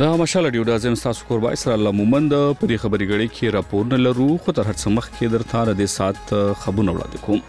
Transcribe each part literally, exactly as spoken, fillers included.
دا مشال ډیو د ازم تاسو کوربای سره الله مومند په دې خبري غړي کې راپور نه لرو خو تر هڅه مخ کې درته را دي سات خبرونه وړاندې کوم.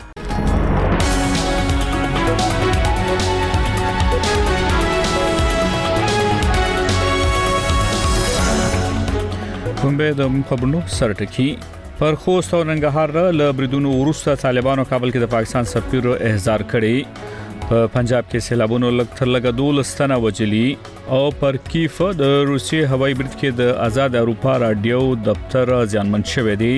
کومبه د خبرونو سرټکی پر خوست او ننګرهار له بریدونو وروسته طالبانو کابل کې د پاکستان سفیر احضار کړي. په پنجاب کې سیلابونو لګ تر لګ دولستانه وجلی او پر کیف د روسي هوایي برید کې د آزاد اروپا رادیو دفتر ځانمن شوې دي.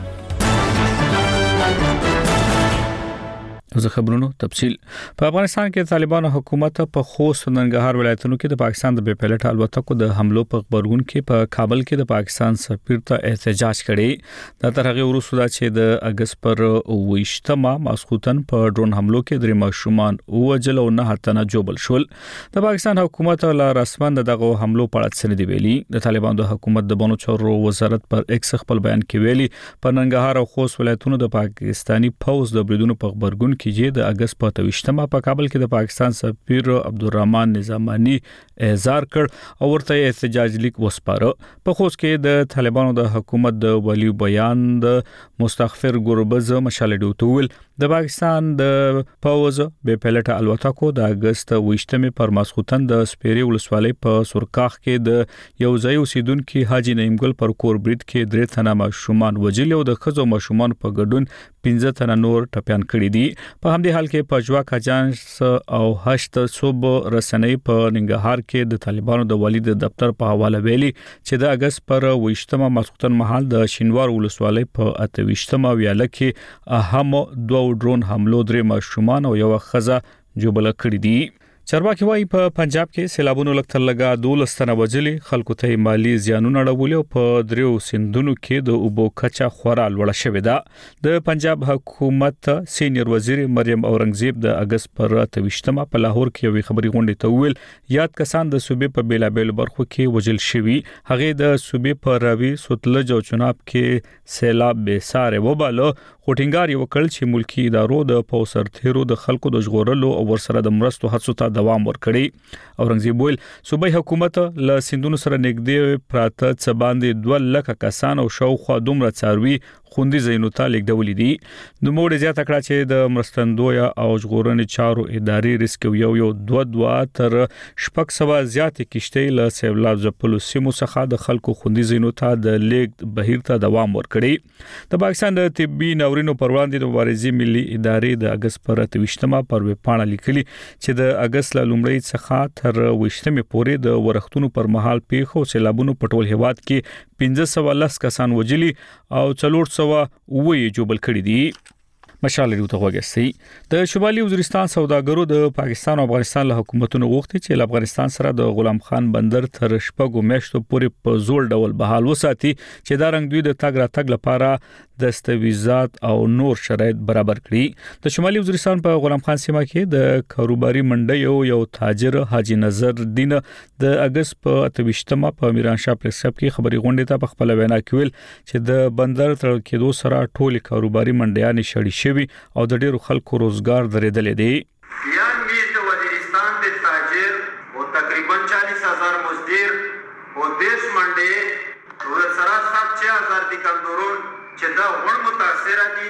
زه خبرونو تفصیل په افغانستان کې طالبانو حکومت په خوست او ننګرهار ولایتونو کې د پاکستان د بې پلټ الوتکو د حملو په خبرګون کې په کابل کې د پاکستان سفیر ته احتجاج کړي. د ترغه وروسته چې د اگست پر ویشتمه ماسخوتن په ډرون حملو کې درې ماشومان وجل او نه هتنه جوبل شول. د پاکستان حکومت له رسمن دغه حملو په اړه څه دی ویلي. د طالبانو د حکومت د بنو چورو وزارت پر ایکس خپل بیان کې ویلي په ننګرهار او خوست ولایتونو د پاکستانی فوج د بریدونو په خبرګون کې د اگست په توشتمه په کابل کې د پاکستان سفیر عبدالرحمن نظامانی احضار کړ او ورته احتجاج لیک وسپاره. په خوست کې د طالبانو د حکومت د ولی بیان د مستغفر ګوربز مشال ډوتول د پاکستان د فوج به پلټ الوتکو د اگست ویشتمه پر ماسخوتن د سپيري ولسوالۍ په سرکاخ کې د یو ځای اوسیدونکو حاجی نعیم ګل پر کور برید کې درې تنه ماشومان وجل او د خزو ماشومان په ګډون پنځه تنه نور ټپيان کړي دي. په همدې حال کې پجوا کاجانس او هشت صوب رسنۍ په ننګرهار کې د طالبانو د والد دفتر په حواله ویلي چې د اگست پر ویشتمه ماسخوتن مهال د شینوار ولسوالۍ په اتويشتمه ویاله کې اهم دوه ډرون حملو درې ماشومان او یو خزه جوبل کړي دي. چارواکي وايي په پنجاب کې سیلابونو لکتر لگا دولستانه وجلي خلکو ته مالی زیانونه اړول او په دریو سندونو کې د اوبو کچا خورا لوړه شوې ده. د پنجاب حکومت سینیئر وزیر مریم اورنګزیب د اگست پر توشتمه په لاهور کې یو خبري غونډه ته ویل یاد کسان د صوبې په بیلا بیل برخو کې وجل شوي. هغه د صوبې په راوي سوتلج او چناب کې سیلاب به ساره وباله خوټینګار یو کړل چې ملکی ادارو د پوسر تیرو د خلکو د ژغورلو او ورسره د مرستو هڅو ته دوام ورکړي. اورنګزیب ویل صوبای حکومت له سندونو سره نږدې پراته څه باندې دوه لک کسان او شاوخوا دومره څاروي خوندي زینو ته لیکدولې دي. نو موږ زیاته کړه چې د مرستندوی او ژغورنې چارو ادارې ریسکو یو یو دوه دوه تر شپږ سوا زیات کشته له سیلاب ځپلو سیمو څخه د خلکو خوندي زینو ته د لیک بهیر ته دوام ورکړي. د پاکستان د طبي ناورینو پر وړاندې د مبارزې ملي ادارې د اگست پر توشتمه پر وپاڼه لیکلي چې د اگست له لومړۍ څخه تر وشتمه پورې د ورښتونو پر مهال پیښو سیلابونو په ټول هیواد کې پنځه سوه لس کسان وجلي او څلور سوه اووه جوبل کړي دي. مشال ډیو ته وګورئ د شمالي وزیرستان سوداګرو د پاکستان او افغانستان له حکومتونو غوښتي چې افغانستان سره د غلام خان بندر تر شپږو میاشتو پورې په زور ډول بحال وساتي چې دا رنګ دوی د تګ راتګ لپاره دستاویزات او نور شرایط برابر کړي. د شمالي وزیرستان په غلام خان سیمه کې د کاروباري منډي یو یو تاجر حاجی نظر دین د اگست په اتويشتمه په میرانشاه پریسپ کې خبري غونډه ته په خپل وینا کې ویل چې د بندر تر کېدو سره ټول کاروباري منډيان شړي شوی او د ډیرو خلکو روزګار درېدلې دي. یان میز وزیرستان د تاجر او تقریبا چالیس هزار مزدور او دیش منډي او سره سات چھ هزار د کمزورون چې دا ور متاثر دي.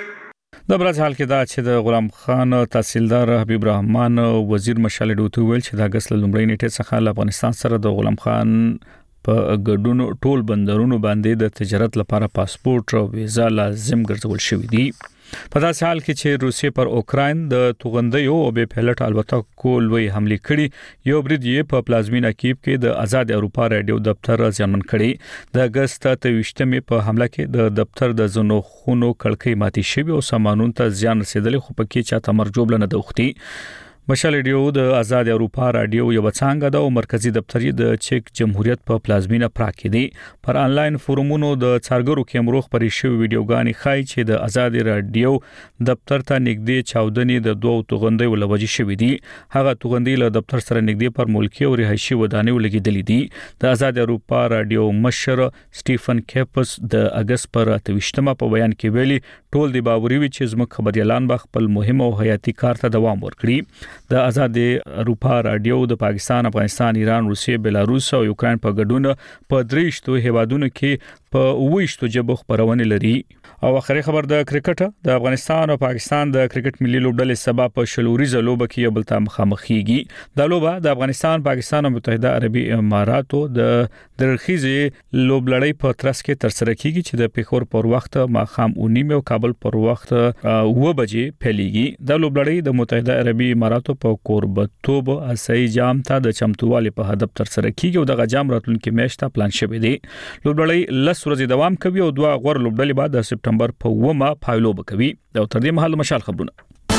د برز حال کې دا چې د غلام خان تحصیلدار حبیب رحمان وزیر مشال ډوتو ویل چې د اگست لومړۍ نیټه څخه له افغانستان سره د غلام خان په ګډون ټول بندرونو باندې د تجارت لپاره پاسپورت او ویزا لازم ګرځول شوی دي. په داسې حال کې چې روسیې پر اوکراین د توغندیو او به پلټ الوتکو لوی حمله کړي یو برید یې په پلازمینا کیف کې د آزاد اروپا رادیو دفتر ځانمن کړي. د اگست توشتمه په حمله کې د دفتر د زنو خونو کړکۍ ماتي شوی او سامانون ته زیان رسیدلی خو پکې چاته مرجوب لنه دوختي. مشال ډیو د آزاد اروپا رادیو یو څنګه د مرکزی دفتر د چک جمهوریت په پلازمینا پراکې دی. پر انلاین فورمونو د څارګرو کیمرو خبري شوی ویډیوګانی خای چې د آزاد رادیو دفتر ته نږدې چاودنې د دوه توغندۍ ولوجي شوی دي. هغه توغندۍ له دفتر سره نږدې پر ملکی او رهایشي ودانۍ ولګیدلې دي. د آزاد اروپا رادیو مشر سټیفن کیپس د اگست پر اتويشتمه په بیان کې ویلي ټول دی باوري وي چې زموږ خبريالان به خپل مهم او حیاتي کار ته دوام ورکړي. د آزاد اروپا رادیو د پاکستان، افغانستان، ایران، روسیې، بلاروس او یوکرين په ګډون په دریشتو هیوادونو کې په وښتو جبو خبرونه لري. او اخري خبر د کرکټ، د افغانستان او پاکستان د کرکټ ملي لوبډلې سبا په شلوريزه لوبه کې یو بل ته مخامخېږي. دا لوبه د افغانستان، پاکستان او متحده عربي اماراتو د درخیزي لوبلړۍ په ترڅ کې تر سره کیږي چې د پیښور پر وخت ماخام اونیم او کابل پر وخت و بجې پیلېږي. د لوبلړۍ د متحده عربي اماراتو په کوربتوب اسای جام ته د چمتووالي په هدف تر سره کیږي او د جام راتلونکي میاشت ته پلان شوی دی. لوبلړۍ لس ورځې دوام کوي او دوه غوړ لوبډلې بعد د سپټمبر په اوومه پایلو بکوي. دا تر دې مهال مشال خبرونه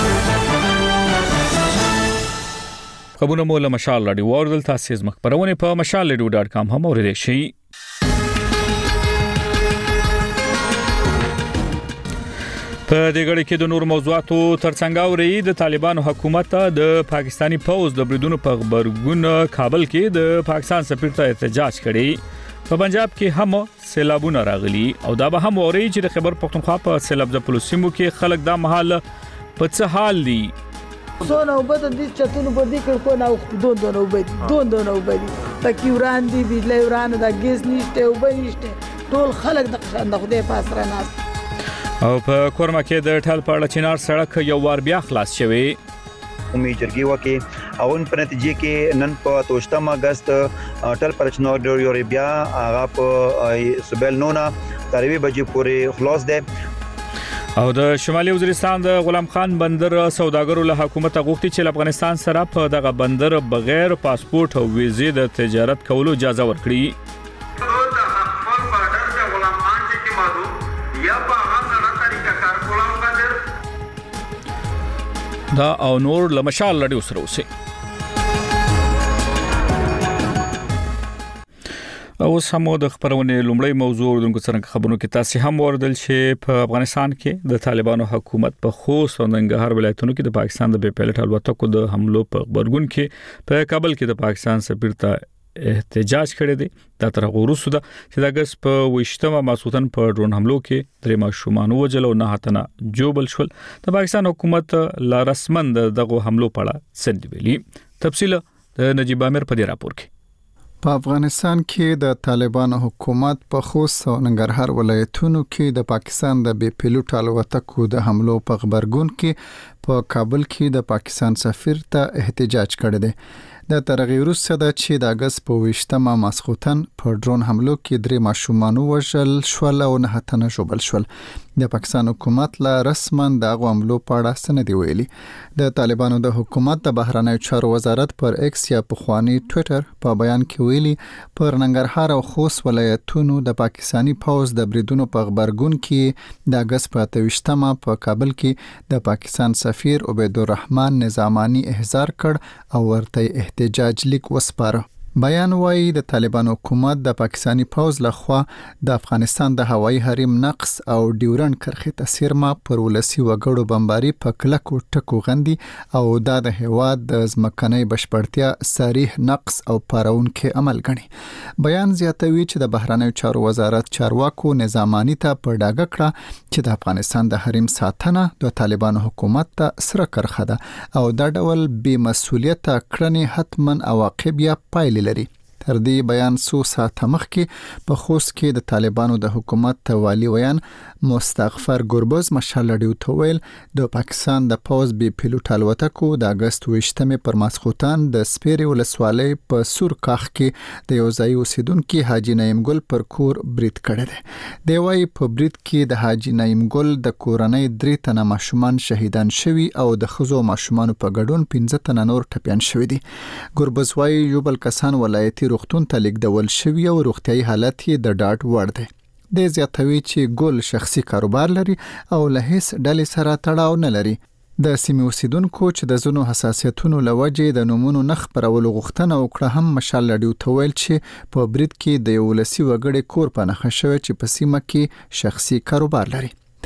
خبرونه مو له مشال رادیو ورل تاسو زما خبرونه په مشال رادیو ډاټ کام هم اوریدئ شئ. په دې غړي کې د نور موضوعاتو ترڅنګ اوري د طالبانو حکومت د پاکستانی فوج د بریدونو په خبرګون کابل کې د پاکستان سفیر ته احتجاج کړي. په پنجاب کې هم سیلابونه راغلي او دا به هم اوري چې د خیبر پختونخوا په سیلاب ځپلو سیمو کې خلک دا مهال په څه حال دي. سونه وبد د چتونو په دې کې کو نه دون دون وبد دون دون وبد تکي وران دي بجلی وران د ګیس نشته او بنشته ټول خلک د قشان د خدای پاس را ناس. او په کورما کې د ټال پاړه چینار سړک یو وار بیا خلاص شوی. قومي جرګي وکي او ان په نتیجه کې نن په توشتم اگست ټل پرچنور د یوربیا هغه په سبل نونا تروي بجې پورې خلاص ده. او د شمالي وزیرستان د غلام خان بندر سوداګرو له حکومت غوښتي چې افغانستان سره په دغه بندر بغیر پاسپورت او ویزې د تجارت کولو اجازه ورکړي. دا او نور لمشال لړیو سره اوسه. او سمو د خبرونه لومړی موضوع دغه څنګه خبرونه کې تاسو هم وردل چې په افغانستان کې د طالبانو حکومت په خوست او ننګرهار ولایتونو کې د پاکستان د بي پيلټ الوتکو د حملو په خبرګون کې په کابل کې د پاکستان سفیر ته احتجاج کړی دی. دا تر غوروسو ده چې د اگست په وشتمه ماسوتن په ډرون حملو کې درې ماشومان وجل او نه هتنه جوبل شول. د پاکستان حکومت لا رسمن دغه حملو په اړه سند ویلي. تفصیل د نجیب امیر په دې راپور کې. په افغانستان کې د طالبانو حکومت په خوست او ننګرهار ولایتونو کې د پاکستان د بي پيلوټ الوتکو د حملو په خبرګون کې په کابل کې د پاکستان سفیر ته احتجاج کړی دی. د ترغیب وروسته د چې د اگست په وشتمه ماسخوتن په ډرون حملو کې درې ماشومان وژل شول او نه هتنه جوبل شول. د پاکستان حکومت لا رسمن د حملو په اړه سند ویلي. د طالبانو د حکومت د بهرنیو چارو وزارت پر ایکس یا په خواني ټوئیټر په بیان کې ویلي پر ننګرهار او خوست ولایتونو د پاکستانی پوز د بریدونو په خبرګون کې د اگست په وشتمه په کابل کې د پاکستان سفیر عبیدالرحمن نظامانی احضار کړ او ورته احتجاج لیک وسپاره. بیان وايي د طالبانو حکومت د پاکستانی پوز لخوا د افغانستان د هوایي حریم نقص او ډیورن کرښې تسیرما پر ولسی وګړو بمباري په کلکو ټکو غندي او دا د هواد د ځمکنۍ بشپړتیا صریح نقص او پارون کې عمل غني. بیان زیاتوي چې د بهرنیو چارو وزارت چارواکو نظامانی ته په ډاګه کړه چې د افغانستان د حریم ساتنه د طالبانو حکومت ته سره کرخه ده او دا ډول بې مسؤلیت کړنې حتمن عواقب یا پایلې لري. تر دې بیان څو ساعته مخکې په خوست کې د طالبانو د حکومت والی ویان مستغفر ګربز مشال لډیو تویل د پاکستان د پوز بي پيلوټ الوتکو د اگست وشتمه پر ماسخوتان د سپيري ولسوالۍ په سور کاخ کې د یو ځای اوسیدونکو حاجی نعیم ګل پر کور برید کړی دی. دی وايي په برید کې د حاجی نعیم ګل د کورنۍ درې تنه ماشومان شهیدان شوي او د خزو ماشومان په ګډون پنځه تنه نور ټپيان شوي دي. ګربز وايي یو بل کسان ولایتي روغتون ته لیږدول شوی او روغتيایي حالت یې د ډاډ وړ دی. د زیاتوي چې ګل شخصي کاروبار لري او له هیڅ ډلې سره تړاو نه لري. د سیمې اوسیدونکو چې د زونو حساسیتونو لوجې د نومونو نخ پرولو غوښتنه وکړه هم مشال لډیو تویل چې په برید کې د یو لسی وګړي کور په نخښه شوی چې په سیمه کې شخصي کاروبار لري.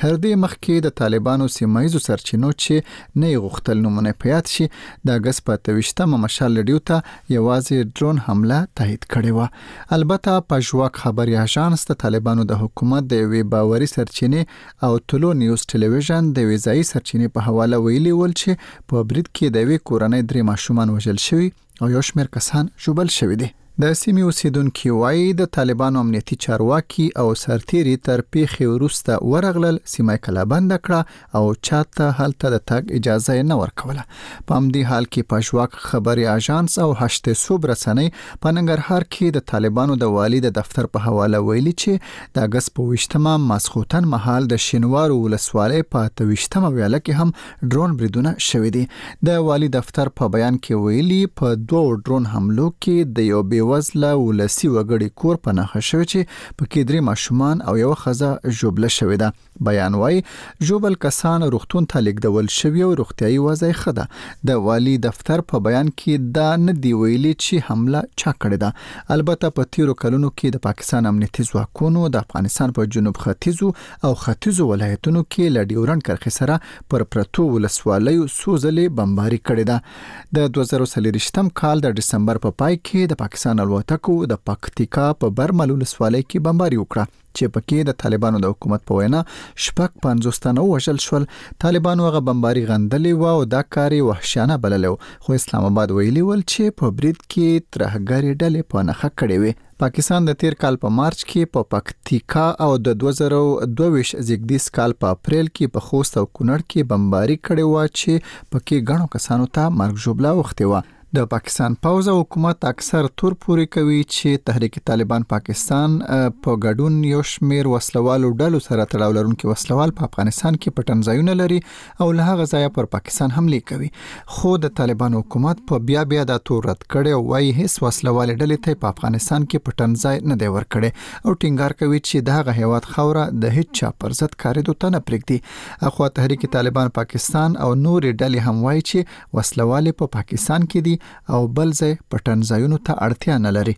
تر دې مخکې د طالبانو سیمایزو سرچینو چې نه غوښتل نمونه پیات شي د اگست په تویشتمه مشال لډیو ته یوازې ډرون حمله تایید کړې و. البته پژواک خبري اژانس د طالبانو د حکومت د وی باوري سرچینې او ټولو نیوز ټلویزیون د ویزای سرچینې په حواله ویلي ول چې په برید کې د وی کورنۍ درې ماشومان وژل شوي او یو شمېر کسان ژوبل شوي دي. د سیمې اوسیدونکو وايي د طالبانو امنیتي چارواکي او سرتيري تر پیښې وروسته ورغلل سیمه کلابند کړه او چاته هلته د تګ اجازه نه ورکوله. په همدې حال کې پژواک خبري اژانس او هشت صوب رسنۍ په ننګرهار کې د طالبانو د والی د دفتر په حواله ویلي چې د اگست په ویشتمه ماسخوتن مهال د شینوار ولسوالۍ په تویشتمه ویاله کې هم ډرون بریدونه شوې دي. د والی دفتر په بیان کې ویلي په دوه ډرون حملو کې د یو وزله ولسی وګړي کور په نخښه شوی چې پکې درې ماشومان او یو ښځه ژوبله شوې ده. بیان وايي ژوبل کسان روغتون ته لیږدول شوي او روغتیايي وضع ښه ده. د والی دفتر په بیان کې دا نه دی ویلي چې حمله چا کړې ده. البته په تیرو کلونو کې د پاکستان امنیتي ځواکونو د افغانستان په جنوب ختیځو او ختیځو ولایتونو کې له ډیورنډ کرښې سره پر پرتو ولسوالیو سوزلې بمباري کړې ده. د دوه زره څلوېښتم کال د دسمبر په پای کې د پاکستان الوتکو د پکتیکا په برمل ولسوالۍ کې بمباري وکړه چې پکې د طالبانو د حکومت په وینا شپږ پنځوس تنه وژل شول. طالبانو هغه بمباري غندلې و او دا کار وحشیانه بللو، خو اسلام آباد ویلي ول چې په برید کې ترهګری ډلې په نخښه کړې وي. پاکستان د تیر کال په مارچ کې په پکتیکا او د دوه زره دوه ویشت زیږدیز کال په اپریل کې په خوست او کونړ کې بمباري کړې و چې پکې غنو کسانو ته مرګ ژوبله وخته و. د پاکستان پوځ او حکومت اکثر تور پوري کوي چې تحریک طالبان پاکستان په ګډون یو شمیر وسلوالو ډلو سره تړاو لرونکي وسلوال په افغانستان کې پټنځایونه لري او له هغه ځایه پر پاکستان حمله کوي. خو د طالبان حکومت په بیا بیا د تور رد کړي او وايي هیڅ وسلوال ډلې ته په افغانستان کې پټنځای نه دی ورکړي او ټینګار کوي چې دغه هیواد خوره د هیڅ چا پر ضد کاریدو ته نه پرېږدي. اخو تحریک طالبان پاکستان او نور ډلې هم وايي چې وسلوال په پاکستان کې دي او بل ځای پټنځایونو ته اړتیا نه لري.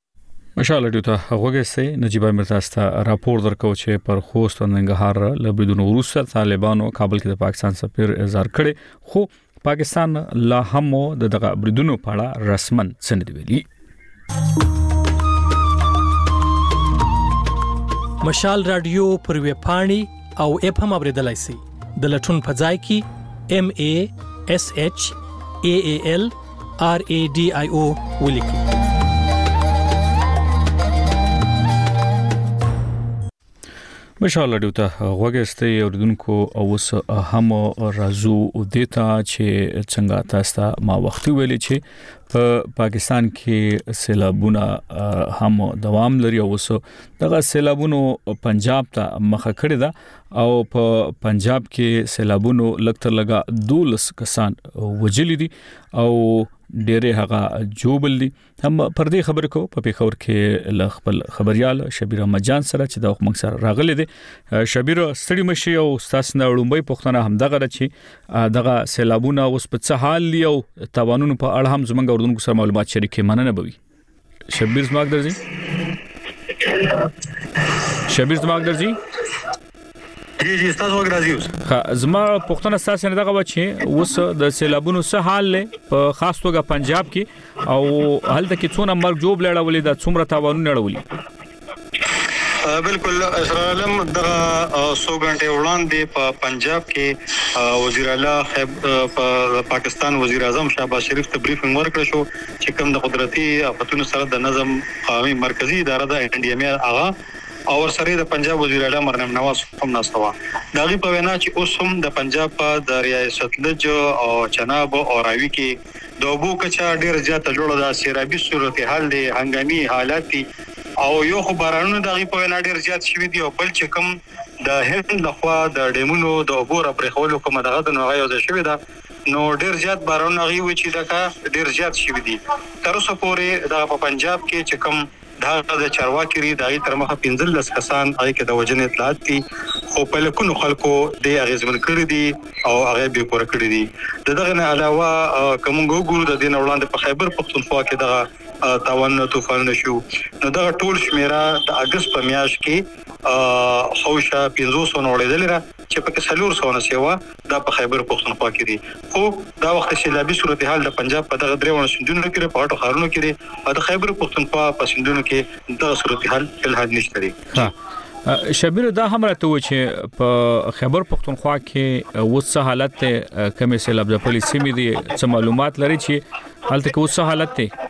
مشال ډیو ته هغه سه نجيب امیر تاسو راپور درکو چې پر خوست ننګرهار لبیدون وروسته طالبانو کابل کې د پاکستان سفیر اظهار کړي، خو پاکستان لا هم د دغه بریدونو په اړه رسمن څه نه ویلي. مشال رادیو پر وی پاڼي او اپ هم اوریدلای شي د لټون په ځای کې ام ا اس اچ ا ا ال آر ای ډي آی او ولیکي. مشال ډیو ته غوګسته اوردونکو او وس هم رازو دیتا چې څنګه تاسو ما وخت ویلي چې په پاکستان کې سیلابونه هم دوام لري او وس دغه سیلابونو پنجاب ته مخه کړی ده او په پنجاب کې سیلابونو لکتر لګا دولس کسان وجلی دي او ډېرې هغه جوبل دي. هم پر دې خبر کو په پیښور کې ل خپل خبريال شبیر احمد جان سره چې د حکومت سره راغلي دي. شبیر ستړي مشي او تاسو نه وړومبي پښتنه هم دغه چې دغه سیلابونه اوس په څه حال دي او توانونو په اړه هم زمونږ اردوونکو سره معلومات شریکې مننه بوي. شبیر زماګ درځي شبیر زماګ درځي جی جی تاسو وګورئ. ها زما پښتنه تاسو نه دغه بچي اوس د سیلابونو څه حال له په خاص توګه پنجاب کې او هلته کې څونه مرګ جوړ لړولې د څومره تاوانونه لړولې. بالکل اسرائیلم دغه سو غنټه وړاندې په پنجاب کې وزیر اعلی په پاکستان وزیر اعظم شهباز شریف ته بریفینګ ورکړ شو چې کوم د قدرتي آفتونو سره د نظم قومي مرکزی اداره د ان ډي ام اغا او سره د پنجاب وزیر اعلی مریم نواز هم ناستوا. دغه په وینا چې اوس هم د پنجاب په د ریاست لج او چناب او راوي کې د اوبو کچا ډیر زیاته جوړه ده، سیرابي صورتحال دي، هنګامي حالات دي او یو خبرانو دغه په وینا ډیر زیات شوي دي او بل چې کوم د هند لخوا د ډیمونو د اوبو را پرخولو کوم دغه د نوغه یو شوي ده نو ډیر زیات باران غي و چې دغه ډیر زیات شوي دي. تر اوسه پورې د په پنجاب کې چې کوم دا د چارواکي دغه تر مخه پنځلس کسان هغه کې د وجنې اطلاعات دي، خو په لکونو خلکو د اغیزمن کړی دي او هغه به پوره کړی دي. دغه نه علاوه کوم ګورو د دین وړاندې په خیبر پختونخوا کې دغه تاوان طوفان شو نو دا ټول شمیره د اگست په میاشت کې خوشا پنځه سوه نوړېدل را چې په څلور سوه سیوا دا په خیبر پښتونخوا کې دي خو دا وخت سیلابي صورتحال د پنجاب په دغه درېونه سندونو کې په اټو خارونو کې دي او د خیبر پښتونخوا په سندونو کې دا صورتحال په حال نشته دي. شبیر دا هم راته و چې په خیبر پښتونخوا کې وڅ حالت کمې سیلاب د پالیسي مې دي څه معلومات لري چې حالت کې وڅ حالت ته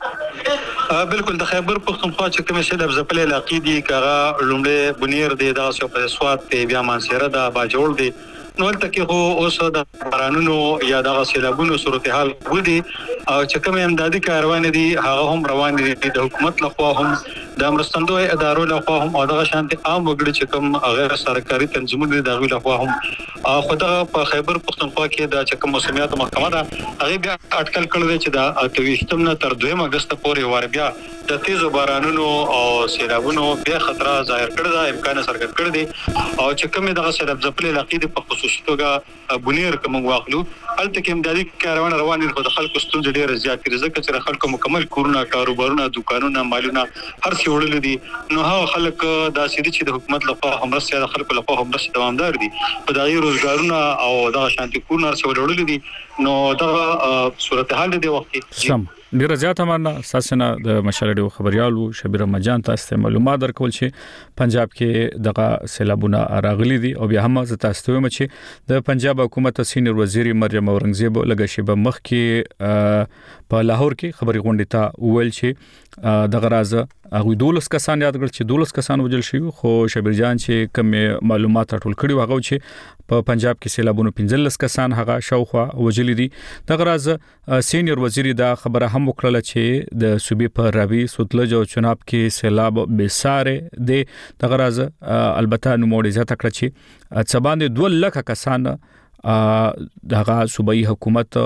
بالکل د خیبر پښتونخوا چې کوم سیلاب ځپلې علاقې دي کاغه لومړی بنیر دی دا څو په سواد ته بیا مانسره دا باجوړ دی نو تل کې هو اوس د بارانونو یا د سیلابونو صورتحال ودی او چې کوم امدادي کاروان دي هغه هم روان دي د حکومت لخوا هم د مرستندوی ادارو لخوا هم او د شانتي عام وګړي چې کوم غیر سرکاري تنظیمونه د غوښ لخوا هم خدای په خیبر پښتونخوا کې د چې کوم موسمیات محکمه ده هغه بیا اټکل کړی چې د اتويشتم نه تر دویم اگست پورې وار بیا د تیزو بارانونو او سیلابونو بیا خطر ظاهر کړی دا امکان سرګر کړی دي او چې کوم دغه سیلاب ځپلې علاقې د په خصوصي توګه بنیر کوم واخلو هلته کې امدادي کاروان روان دي خو د خلکو ستونزې ډېر زیات کړي ځکه چې خلکو مکمل کورونه کاروبارونه دکانونه مالونه هر څه وړل دي نو هغه خلک دا سړي چې د حکومت لخوا همرسته د خلکو لخوا همرسته دوامدار دي په دغه روزګارونه او دغه شانتي کورونه هر څه وړل دي نو دغه صورتحال دی وخت سم ډیره زیاته مننه ساسنه د مشالډو خبريالو شبیر مجان تاسو ته معلومات درکول چې پنجاب کې دغه سیلابونه راغلي دي او بیا هم زه تاسو ته وایم چې د پنجاب حکومت سینیئر وزیر مریم اورنګزیب لږه شی به مخ کې په لاهور کې خبري غونډه ته ویل چې دغه راز هغه دولس کسان یاد کړل چې دولس کسان وجل شي خو شبیر جان چې کوم معلومات ټول کړي هغه چې په پنجاب کې سیلابونو پنځلس کسان هغه شاوخوا وجل دي دغه راز سینیئر وزیر دا خبره هم وکړه چې د صوبې په راوي سوتلج او چناب کې سیلاب بساره دي دغه راز البته نو موړي زیاته کړ چې څباندې دوه لک کسان دغه صوبایي حکومت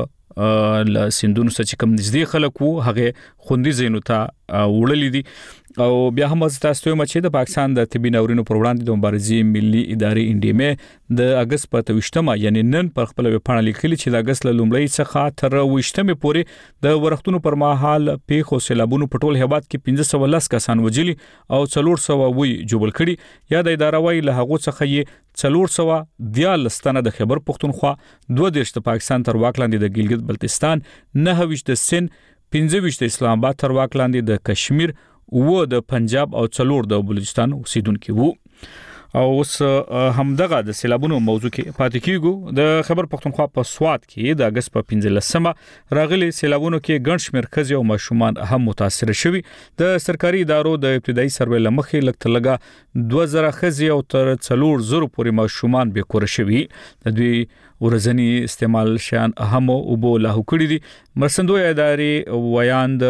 ل سندونو چې کوم نږدې خلک وو هغه خوندي زینو ته وړلې دي او بیا هم تاسو ته مچې د پاکستان د طبي ناورینو پر وړاندې د مبارزې ملي ادارې انډیمه د اگست په توشتمه یعنی نن پر خپل وپاڼه لیکلي چې د اگست لومړی څخه تر وشتمه پورې د ورختونو پر مهال پیښو سیلابونو په ټول هیواد کې پنځه سوه لس کسان وجلي او څلور سوه وی جوړل کړي یا د اداره وای له هغه څخه یې څلور سوه دیارلس تنه د خیبر پښتونخوا دوه دیرش د پاکستان تر واک لاندې د ګلګت بلتستان نه ویش د سند پنځه ویش د اسلام آباد تر واک لاندې د کشمیر و د پنجاب او څلور د بلوچستان اوسیدونکو وو او اوس همدغه د سیلابونو موضوع کې پاتې کیږو د خبر پښتونخوا په سواد کې د اگست په پنځلسمه راغلي سیلابونو کې ګڼ شمېر ښځې او ماشومان هم متاثر شوي د سرکاري ادارو د ابتدایي سروې لمخې لکه لګه دوه زره ښځې او تر څلور زره پورې ماشومان به کور شوي د دوی ورځنی استعمال شان اهم او بو له کړی دي مرستندوی ادارې ویاند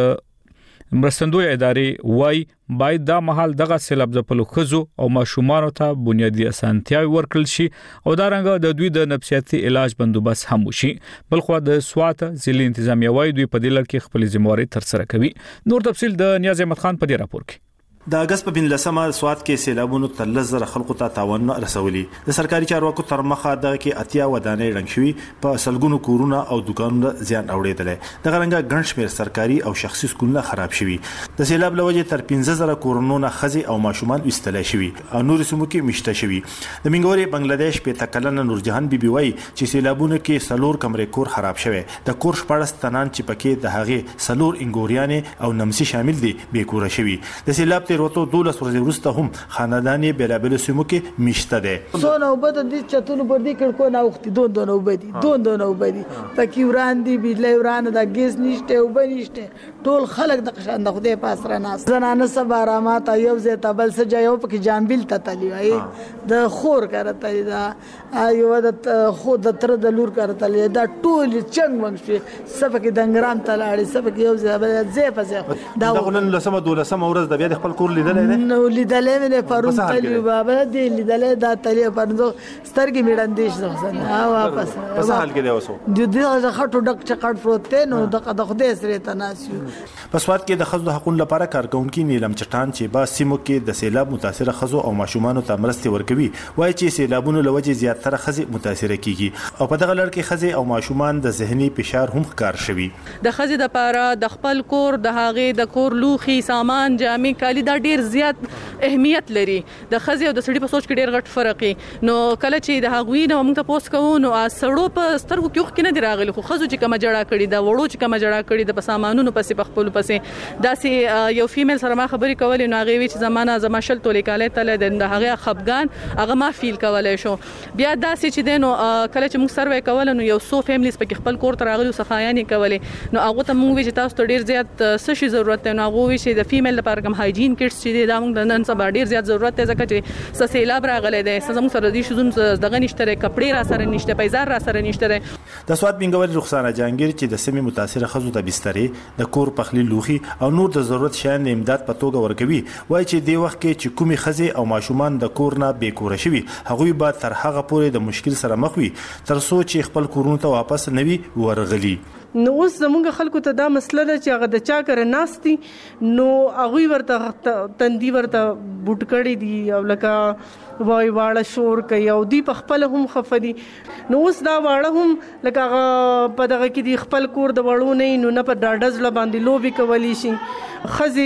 مرستندوی ادارې وای باید دا محل دغه سیلاب ځپلو خزو او ماشومان ته بنیادی اسانتیاوي ورکړل شي او دا رنګ د دوی د نفسیاتي علاج بندوبست هم وشي بلخو د سوات ضلع انتظامیه وای دوی په دې لړ کې خپل ځمواري تر سره کوي نور تفصیل د نیاز احمد خان په دې راپور کې د اگست په بنلسمه سواد کې سیلابونو تر لزر خلکو ته تاوان رسولي د سرکاري چارواکو تر مخه د کې اتیا ودانې رنګ شوي په سلګونو کورونه او دکانونه زیان اوړېدل د غرنګ ګڼ شمېر سرکاري او شخصي سکولونه خراب شوي د سیلاب لوجه تر پنځه زره کورونه خزي او ماشومان وستل شوي او نور سیمو کې مشته شوي د منګوري بنگلاديش په تکلن نور جهان بيبي وای چې سیلابونو کې سلور کمرې کور خراب شوه د کور شپړس تنان چې پکې د هغه سلور انګوريانې او نمسي شامل دي به کور شوي د سیلاب تیروتو دولس ورځې وروسته هم خاندانی بیلابل سیمو کې میشته ده سونه وبد د چتونو پر دې کړکو نه وخت دون دون وبدي دون دون وبدي پکې وران دي بجلی وران د ګیس نشته او بنشته ټول خلک د قشان د خدای پاس را ناس زنانه سبارامات یو زه تبل سجایو پکې جامبیل تتلی وای د خور کرته دا یو د خود د تر د لور کرته دا ټول چنګ منګ شي سبکه دنګرام تلاړي سبکه یو زه زه پځه دا غنن لسمه دولسمه ورځ د بیا د خپل کور لیدلې ده؟ نو لیدلې مې پرون تلې بابا دې لیدلې دا تلې پرنځو سترګې میډان دیش ځنه او واپس په حال کې دی اوسو د دې خټو ډک چقړ پروت ته نو د خدای سره تناسیو په سواد کې د خزو حقوقو لپاره کارکونکو نیلم چټان چې با سیمو کې د سیلاب متاثر خزو او ماشومان ته مرستې ورکوي وایي چې سیلابونو لوجه زیاتره خزي متاثر کیږي او په دغه لړ کې خزي او ماشومان د ذهني فشار هم ښکار شوي د خزي د پاره د خپل کور د هاغه د کور لوخي سامان جامې کالي دا ډیر زیات اهمیت لري د خزي او د سړي په سوچ کې ډیر غټ فرق نو کله چې د هغوی نو موږ ته پوس کوو نو سړو په سترګو کې وخت نه دی راغلی خو خزو چې کوم جړه کړي دا وړو چې کوم جړه کړي د سامانونو پسې په خپل پسې داسې یو فیمیل سره ما خبرې کولې نو هغه وی چې زمانہ زما شل تولې کاله تل د هغه خفغان هغه ما فیل کولای شو بیا داسې چې دینو کله چې موږ سروې کول نو یو سو فیملیز په خپل کور ته راغلي صفایانې کولې نو هغه ته موږ وی چې تاسو ته ډیر زیات څه شي ضرورت دی نو هغه وی چې د فیمیل لپاره کوم هایجین کټس چې دا موږ د نن سبا ډیر زیات ضرورت دی ځکه چې سیلاب راغلی دی زموږ سره د شوزون دغه نشته کپڑے را سره نشته پیزار را سره نشته د سواد بنګوري رخصانه جهانگیر چې د سیمې متاثر خزو د بسترې د کور پخلی لوخي او نور د ضرورت شیان د امداد په توګه ورکوي وایي چې د وخت کې چې کومي خزي او ماشومان د کور نه بې کور شوي هغوی به تر هغه پورې د مشکل سره مخ وي تر څو چې خپل کورونو ته واپس نوي ورغلي نو اوس زموږ خلکو ته دا مسله ده چې هغه د چا کر ناستي نو هغه ورته تندي ورته بوت کړي دي او لکه وای واړه شور کوي او دی په خپل هم خفدي نو اوس دا واړه هم لکه په دغه کې دی خپل کور د وړو نه نو نه په ډاډز ل باندې لوبي کولی شي خزي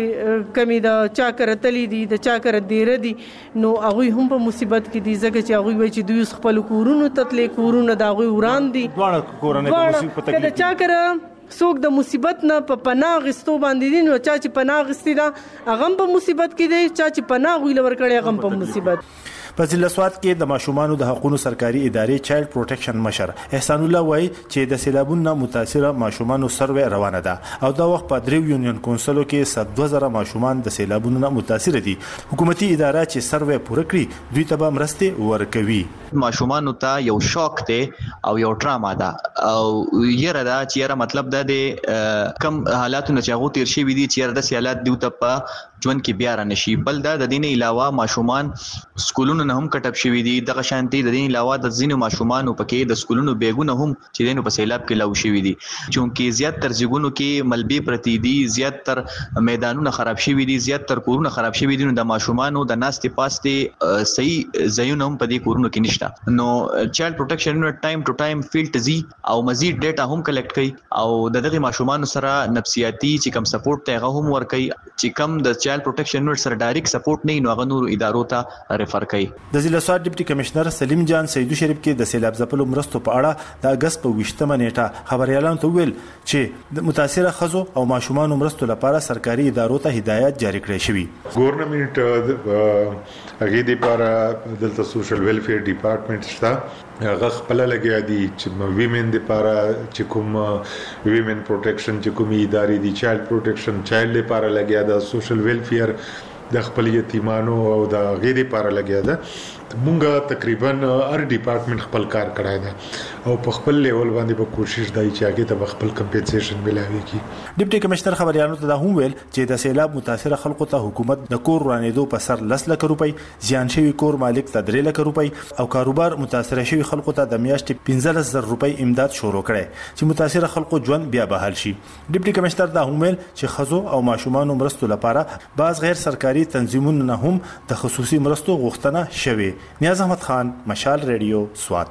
کمی دا چا کرتلی دي د چا کر ډیر دي نو هغه هم په مصیبت کې دي ځکه چې هغه وای چې دوی خپل کورونو تتلې کورونه دا هغه وران دي دواړه کورونه په مصیبت کې چا کر څوک د مصیبت نه په پناه غستو باندې دي نو چا چې پناه غستی دا هغه په مصیبت کې دي چا چې پناه ویل ورکړي هغه په مصیبت په ضلع سواد کې د ماشومانو د حقوقو سرکاري ادارې چایلډ پروټیکشن مشر احسان الله وایي چې د سیلابونو متاثره ماشومانو سروې روانه ده او دا وخت په دریو یونین کونسلو کې دوه زره ماشومان د سیلابونو متاثر دي حکومتي اداره چې سروې پوره کړي دوی ته به مرستې ورکوي ماشومانو ته یو شوق دی او یو ډراما ده او یره دا چې یره مطلب دا دی کم حالاتونه چې هغه تیر شي وي دي چې یره د سیالات دیو ته په ژوند کې بیا را نشي بل دا د دین علاوه ماشومان سکولونو نه هم کټپ شوي دي دغه شانتي د دین علاوه د ځینو ماشومانو پکې د سکولونو بیګونه هم چې دینو په سیلاب کې لو شوي دي چونکې زیات تر ځګونو کې ملبي پرتی دي زیات تر میدانونه خراب شوي دي زیات تر کورونه خراب شوي دي نو د ماشومانو د ناستې پاستې صحیح ځایونه هم په دې کورونو کې نشته نو چایلډ پروټیکشن یونټ ټایم ټو ټایم فیلډ ته ځي او مزید ډیټا هم کلیکټ کوي او د دغه ماشومانو سره نفسیاتي چې کم سپورټ ته هغه هم ورکوي چې کم د چایلډ پروټیکشن یونټ سره ډایرکټ سپورټ نه نو هغه نور ادارو ته ریفر کوي د ضلع سواد ډیپټي کمشنر سلیم جان سیدو شریف کې د سیلاب ځپلو مرستو په اړه د اگست په ویشتمه نیټه خبريالانو ته ویل چې د متاثره خزو او ماشومان مرستو لپاره سرکاري ادارو ته هدایت جاری کړې شوې ګورنمنت هغه د لپاره دلته سوشل ویلفیر ډپارټمنټ شته هغه خپل لګیا دي چې ویمن د لپاره چې کوم ویمن پروټیکشن چې کوم ادارې دي چایلډ پروټیکشن چایلډ لپاره لګیا ده سوشل ویلفیر د خپل یتیمانو او د غیر لپاره لګیا ده مونږه تقریبا هر ډپارټمنټ خپل کار کړای دی او په خپل لیول باندې به کوشش دی چې هغه ته خپل کمپنسیشن ملایوي کی ډیپټي کمشنر خبريالانو ته دا هم ویل چې د سیلاب متاثره خلکو ته حکومت د کور رانیدو په سر لس لک روپۍ زیان شوی کور مالک ته درې لک روپۍ او کاروبار متاثره شوی خلکو ته د میاشتې پنځه لس زره روپۍ امداد شروع کړي چې متاثره خلکو ژوند بیا بحال شي ډیپټي کمشنر دا هم ویل چې خزو او ماشومان مرستو لپاره بعض غیر سرکاري تنظیمونو نه هم د خصوصي مرستو غوښتنه شوه نیاز احمد خان مشال ریډیو سوات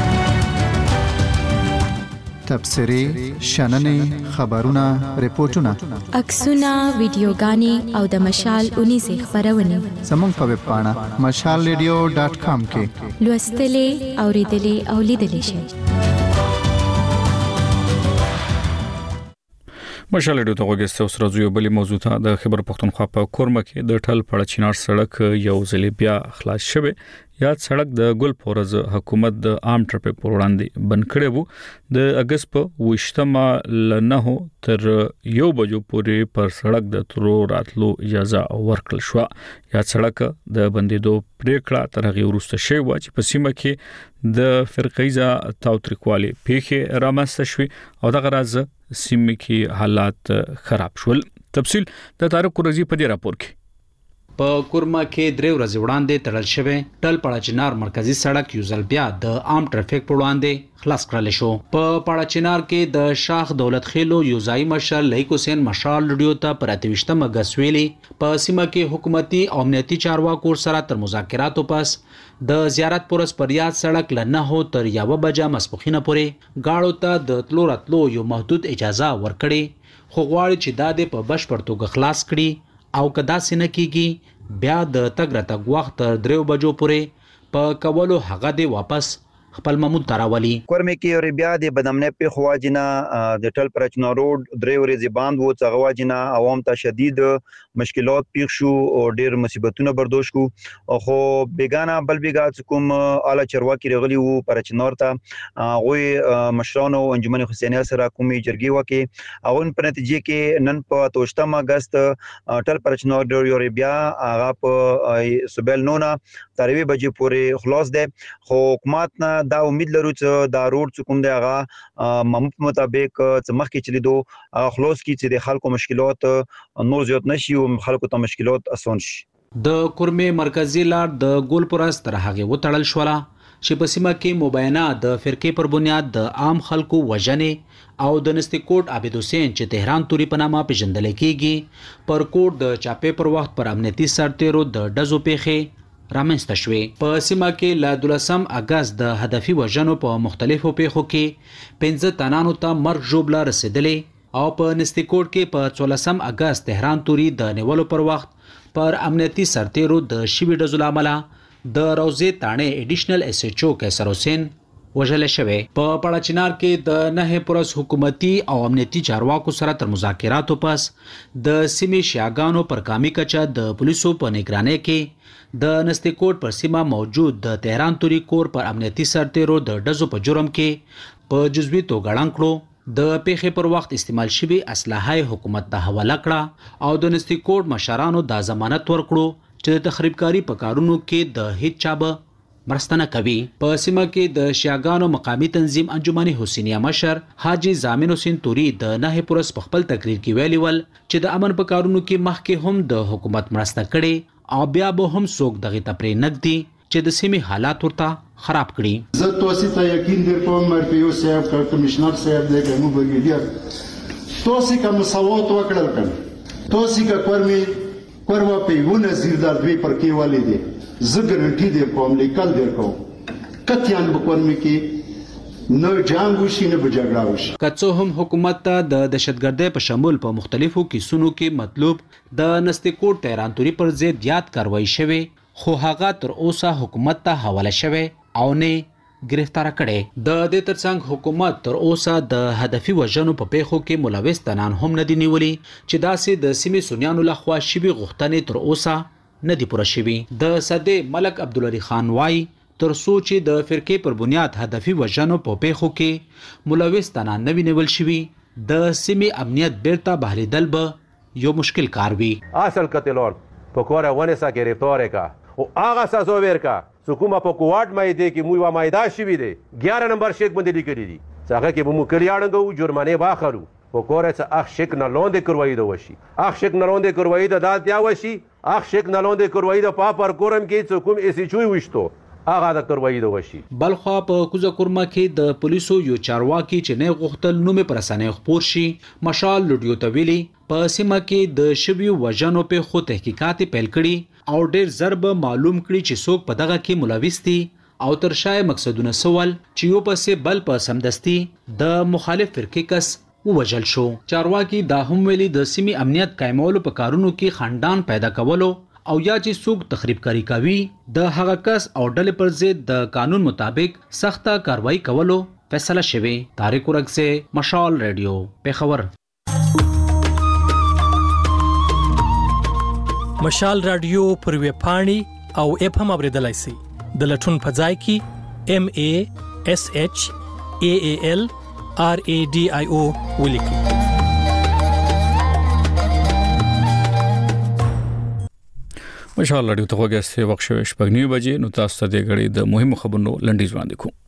تبصری شننې خبرونه ریپورتونه عکسونه ویډیوګانې او د مشال اونیزه خبرونه زموږ په ویب پاڼه مشال ریډیو ډاٹ کام کې لوستلې اوریدلې او لیدلې شئ مشال ډیو ته وګورئ اوس راځو یو بل موضوع ته د خبر پښتونخوا په کورمه کې د ټل پړ چینار سړک یو ځل بیا خلاص شوه یاد سړک د ګل پورز حکومت د عام ټرافیک پر وړاندې بند کړی وو د اگست په وشتمه لنه تر یو بجو پورې پر سړک د ترو راتلو اجازه ورکړل شو یاد سړک د بندیدو پریکړه تر هغه وروسته شوی و چې په سیمه کې د فرقیزه تاوتریکوالي پیښه رامنځته شوې او د غرض سیمه کې حالات خراب شول تفصیل د طارق قرزی په دې راپور کې په کورما کې درې ورځې وړاندې تړل شوی ټل پړاچنار مرکزی سړک یو ځل بیا د عام ټرافیک په وړاندې خلاص کړل شو. په پړاچنار کې د شاخ دولت خېلو یو ځای مشر لیک حسین مشال لډیو ته پر اتوشتمه غسویلی په سیمه کې حکومتي او امنیتي چارواکو سره تر مذاکراتو پس د زیارت پورس پریاد سړک لنه تر یو بجه مسپخینه پورې گاړو ته د تلو راتلو یو محدود اجازه ورکړي، خو غواړي چې دا د په بشپړ توګه خلاص کړي او کدا سینه کیږي بیا د تګ راتګ وخت تر دریو بجو پورې په کولو هغه دی واپس خپل ممون تراولي. کورمه کې اور بیا د بدامنه په خواجنه د ټل پرچنا روډ درې ورځې باند وو څنګه واجنه عوام ته شدید مشکلات پیښ شو او ډېر مصیبتونه برداشت کو، خو بیگانه بل بیگا کوم اعلی چرواکي رغلی وو پرچنار ته غوي مشرانو انجمن حسینیه سره کومي جرګي وکي او په نتیجه کې نن په توشتم اگست ټل پرچنا روډ یو بیا هغه په سبل نونا تروي بجې پورې خلاص ده، خو حکومت نه دا امید لرو چې دا روډ کوم دی هغه ممپ مطابق څمخ کې چلی دو خلاص کی چې د خلکو مشکلات نور زیات نشي او خلکو ته مشکلات اسان شي. د کورمه مرکزی لار د ګولپورس تر هغه وټړل شولا چې په سیمه کې مبینه د فرقې پر بنیاد د عام خلکو وژنې او د نستیکوټ عابد حسین چې تهران توري په نامه پیژندل کېږي پر کوټ د چاپې پر وخت پر امنیتي سرتیرو د ډزو پیښې رامنځته شوې. په سیمه کې ل دولسم اگست د هدفي وژنو په مختلفو پیښو کې پنځه تنانو ته مرګ ژوبله رسیدلې او په نستیکوټ کې په څوارلسم اگست تهران توري د نیولو پر وخت پر امنیتي سرتیرو د شوي ډزو له امله د روضې تاڼې ایډیشنل ایس ایچ او کیسر حسین وژل شوی. په پړاچنار کې د نه پرس حکومتي او امنیتي چارواکو سره تر مذاکراتو پس د سیمې شیاګانو پر کامي کچه د پولیسو په نگرانۍ کې د نستیکوټ پر سیمه موجود د تهران توري کور پر امنیتي سرتیرو د ډزو په جرم کې په جزوي توګه ړنګ کړو. د پیښې پر وخت استعمال شوی اسلحه حکومت ته حواله کړه او د نستیکوټ مشرانو د ضمانت ورکړو چې د تخریبکاری په کارونو کې د هیڅ چا به مرسته نه کوي. په سیمه کې د شیاګانو مقامی تنظیم انجمن حسینیه مشر حاجی زامن حسین توري د نه پرس په خپل تقریر کې ویلي ول چې د امن په کارونو کې مخکې هم د حکومت مرسته کړي او بیا به هم څوک دغه تپرې نګدي چې د سیمې حالات ورته خراب کړي. زه تاسو ته یقین درکوم مرپیو صاحب کا کمشنر صاحب دغه مو بګیډیا تاسو کوم سوات وکړل کړ تاسو کا کورمي کوروا پیونه زیردار دوی پر کې والي دي زه ګرنټي دې کوم لیکل درکو کتیان بکورمي کې نو جنگ وشي نه بجګړه وشي. کڅو هم حکومت ته د دهشتګردۍ په شمول په مختلفو کیسونو کې مطلوب د نستیکوټ تهران توري پر ضد یاد کاروایی شوی، خو هغه تر اوسه حکومت ته حواله شوی او نه گرفتار کړي. د دې ترڅنګ حکومت تر اوسه د هدفي وژنو په پیښو کې ملوث تنان هم نه دي نیولي چې داسې د سیمې سنیانو لخوا شوي غوښتنې تر اوسه نه دي پوره شوي. د صدې ملک عبدالعلي خان وایي تر څو چې د فرقې پر بنیاد هدفي وژنو په پیښو کې ملوث تنان نه وینول شوي د سیمې امنیت بیرته بهرېدل به یو مشکل کار وي. اصل قتل اور پکوره ونه سا گرفتار کا او هغه سازو ور کا حکومت په کوارټ مې دی کې مو مایدا شوی دی ګیارہ نمبر شیک باندې لیکلي دي څنګه کې به مو کلیاړنګو جرمانه واخلو پکوره څه اخ شیک نه لوند کروي دو وشي اخ شیک نه لوند کروي د دات یا وشي اخ شیک نه لوند کروي د پاپر کورم کې څه کوم اسی چوي وشتو هغه د کروي دو وشي. بلخوا په کوزه کورما کې د پولیسو یو چارواکي چې نه غوښتل نومې پر اسانه خپور شي مشال لډیو تویلی په سیمه کې د شوی وژنو په خو تحقیقات پیل کړي او ډېر ضرب معلوم کړي چې څوک په دغه کې ملوث دي او تر شای مقصدونه سوال چې یو پسې بل په سمدستي د مخالف فرقې کس ووجل شو. چارواکي دا هم ویلي د سیمې امنیت قائمولو په کارونو کې خندان پیدا کولو او یا چې څوک تخریب کاری کوي د هغه کس او ډلې پر ضد د قانون مطابق سخته کاروایی کولو فیصله شوی. طارق ورغزه مشال ریډیو پیښور. مشال رادیو پر ویب پاڼې او اپ هم اوریدلای شئ. د لټون په ځای کې ام ا اس اچ ا ا ال ار ا ډي آی او ولیکئ. مشال رادیو ته وګورئ وخت شوي شپږ نیمې بجې نو تاسو ته د غړي د مهمو خبرونو لنډیز وړاندې کوم.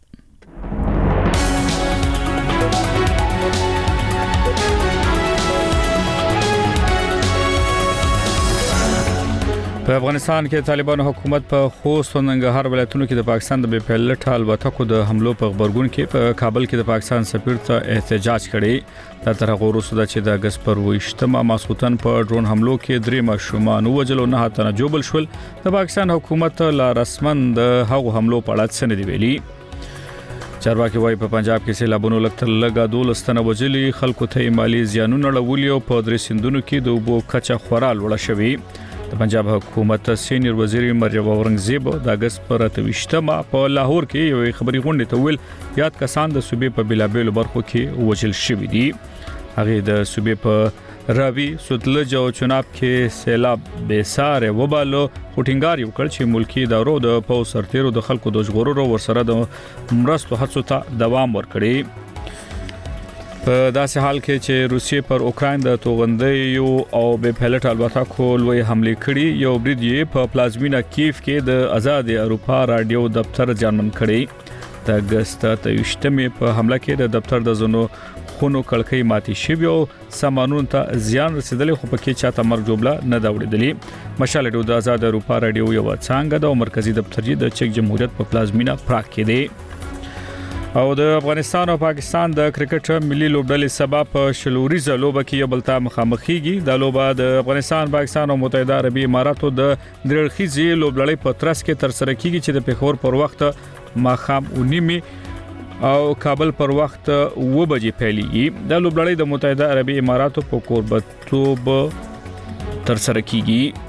په افغانستان کې طالبانو حکومت په خوست او ننګرهار ولایتونو کې د پاکستان د بي پي ایل الوتکو د حملو په خبرګون کې په کابل کې د پاکستان سفیر ته احتجاج کړي د تر هغه وروسته چې د اگست پر وشتمه ماسوتن په ډرون حملو کې درې ماشومان وژل او نه هاتنه جوبل شول د پاکستان حکومت لا رسمن د هغو حملو په اړه څه نه دی ویلي. چارواکي وايي په پنجاب کې سیلابونو لکتل لګا دولستنه وجلي خلکو ته مالی زیانونه لولي او په درې سندونو کې د وبو کچا خورال وړه شوی. د پنجاب حکومت سینیئر وزیر مریم اورنګزیب د اگست پر اتوشتمه په لاهور کې یو خبري غونډه ته ویل یاد کسان د صوبې په بلابل برخو کې وژل شوی دي. هغه د صوبې په راوي سوتلج او چناب کې سیلاب بیسار وبالو خټینګار یو کړ چې ملکی دورو د پاو سرتیرو د خلکو د ژغورلو ورسره د مرستو هڅو ته دوام ورکړي. په داسې حال کې چې روسیې پر اوکراین د توغندیو او بي پي ایل الوتکو لوی حمله کړي یو برید یې په پلازمینا کیف کې د آزاد اروپا رادیو دفتر ځانمن کړي. د اگست تیشتمه په حمله کې د دفتر د زونو خونو کړکۍ ماتي شوی او سامانونو ته زیان رسیدلی خو پکې چاته مرګ جوړه نه دا وړېدلی. مشال د آزاد اروپا رادیو یو څنګه د مرکزی دفتر د چک جمهوریت په پلازمینا پراګ کې دی. او د افغانستان او پاکستان د کرکټ ملي لوبډلې سبب په شلوريزه لوبه کې یو بل ته مخامخېږي. د لوبه د افغانستان پاکستان او متحده عربي اماراتو د درړخیزي لوبډلې په ترڅ کې تر سره کیږي چې د پیښور پر وخت ماخام ونیمي او کابل پر وخت و بجې پیلېږي. د لوبډلې د متحده عربي اماراتو په کوربتوب تر سره کیږي.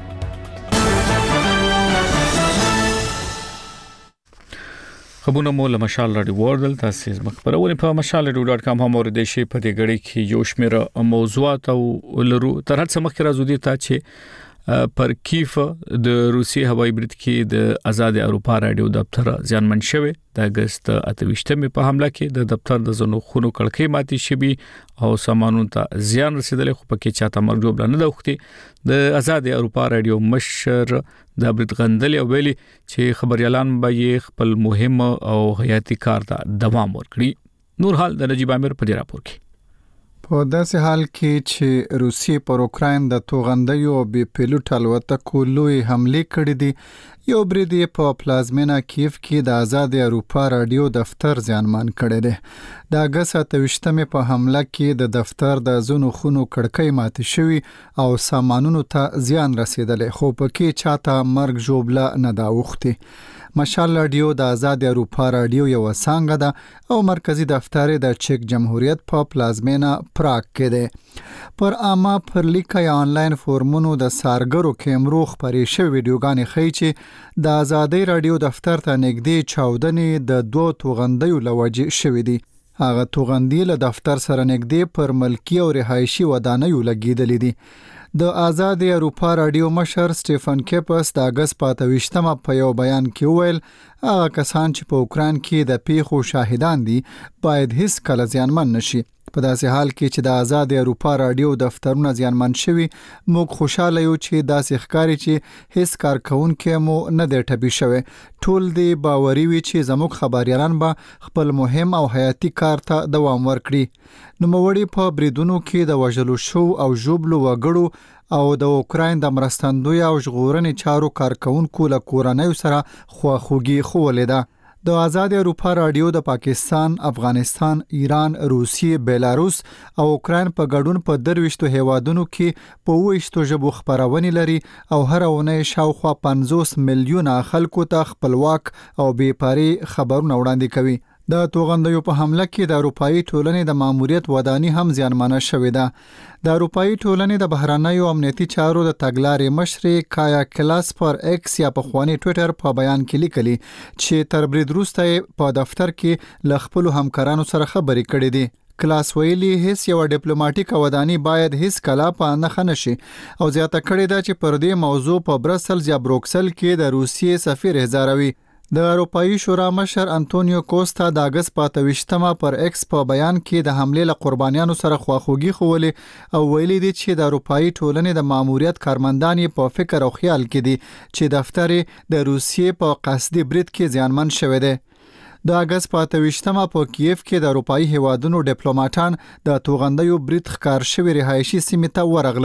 خبرونه مو له مشال رادیو ورلد تاسو مخبرونه په مشال رادیو ډاټ کام هم اوریدئ شي. په دې غړي کې یو شمېر موضوعات او لرو تر هڅه مخکې راځو دي ته چې پر کیف د روسي هوایي برید کې د آزاد اروپا رادیو دفتر ځانمن شوی. د اگست اتوشتمه په حمله کې د دفتر د زونو خونو کړکۍ ماتي شوی او سامانونو ته زیان رسیدلی خو پکې چاته مرګ جوړه نه دوختي. د آزاد اروپا رادیو مشر د برید غندل او ویلي چې خبريالان به خپل مهم او حیاتي کار ته دوام ورکړي. نور حال د نجیب امیر په راپور کې په داسې حال کې چې روسیې پر اوکراین د توغندیو بي پیلوټ الوتکو لوی حمله کړې دي یو برید په پلازمینا کیف کې د آزاد اروپا رادیو دفتر ځانمان کړی دی. د اگست اتوشتمه په حمله کې د دفتر د زونو خونو کړکۍ ماتي شوی او سامانونو ته زیان رسیدلی خو پکې چاته مرګ جوړه نه دا وختي. مشال رادیو د آزاد اروپا رادیو یو څنګه ده او مرکزی دفتر د چک جمهوریت په پلازمینا پراګ کې ده. پر عامه پر لیکه یا آنلاین فورمونو د سارګرو کیمرو خبرې شوی ویډیوګانې ښیي چې د آزادۍ رادیو دفتر ته نږدې چاودنې د دوه توغندیو لوجې شوې دي. هغه توغندې له دفتر سره نږدې پر ملکی او رهایشي ودانیو لګیدلې دي. د آزاد اروپا رادیو مشر سټيفن کیپس د اگست په اتوشتمه په یو بیان کې ویل هغه کسان چې په اوکراین کې د پیښو شاهدان دي باید هیڅ کله زیانمن نشي. په داسې حال کې چې د آزاد اروپا رادیو دفترونه زیانمن شوي موږ خوشاله یو چې داسې ښکاري چې هیڅ کارکونکو مو نه دی ټپي شوی. ټول دی باوري وي چې زموږ خبريالان به خپل مهم او حیاتي کار ته دوام ورکړي. نوموړي په بریدونو کې د وژلو شو او ژوبلو وګړو او د اوکراین د مرستندوی او ژغورنې چارو کارکونکو له کورنۍ سره خواخوږي خوولې ده. د آزاد اروپا رادیو د پاکستان، افغانستان، ایران، روسیې، بیلاروس او اوکراین په ګډون په درويشتو هیوادونو کې په وښتو ژبو خبرونه لري او هر اونۍ شاوخوا پنځوس میلیونه خلکو ته خپلواک او بې پاري خبرونه وړاندې کوي. د توغندیو په حمله کې د اروپאי ټولنې د ماموریت ودانی هم زیانمنه شوې ده. د اروپאי ټولنې د بهرنیو امنیتي چارو د تګلارې مشر کایا کلاس پر ایکس یا په خواني ټوئیټر په بیان کې لیکلي چې تر برید وروسته په دفتر کې ل خپل همکارانو سره خبرې کړې دي. کلاس ویلي هیڅ یو ډیپلوماټیک ودانی باید هیڅ کلا په نه خنشي او زیاته کړې ده چې پر دې موضوع په برسلز یا بروکسل کې د روسیې سفیر هزاروي. د اروپאי شورا مشر انټونیو کوستا د اگست په اتوشتمه پر ایکس په بیان کې د حمله له قربانیانو سره خواخوږي خوولې او ویلي دي چې د اروپאי ټولنې د ماموریت کارمندان په فکر او خیال کې دي چې دفتر د روسیې په قصدي برید کې زیانمن شوی دی. د اگست په اتوشتمه په کیف کې د اروپאי هیوادونو ډیپلوماټان د توغندیو برید ښکار شوی رهایشي سیمې ته ورغلل.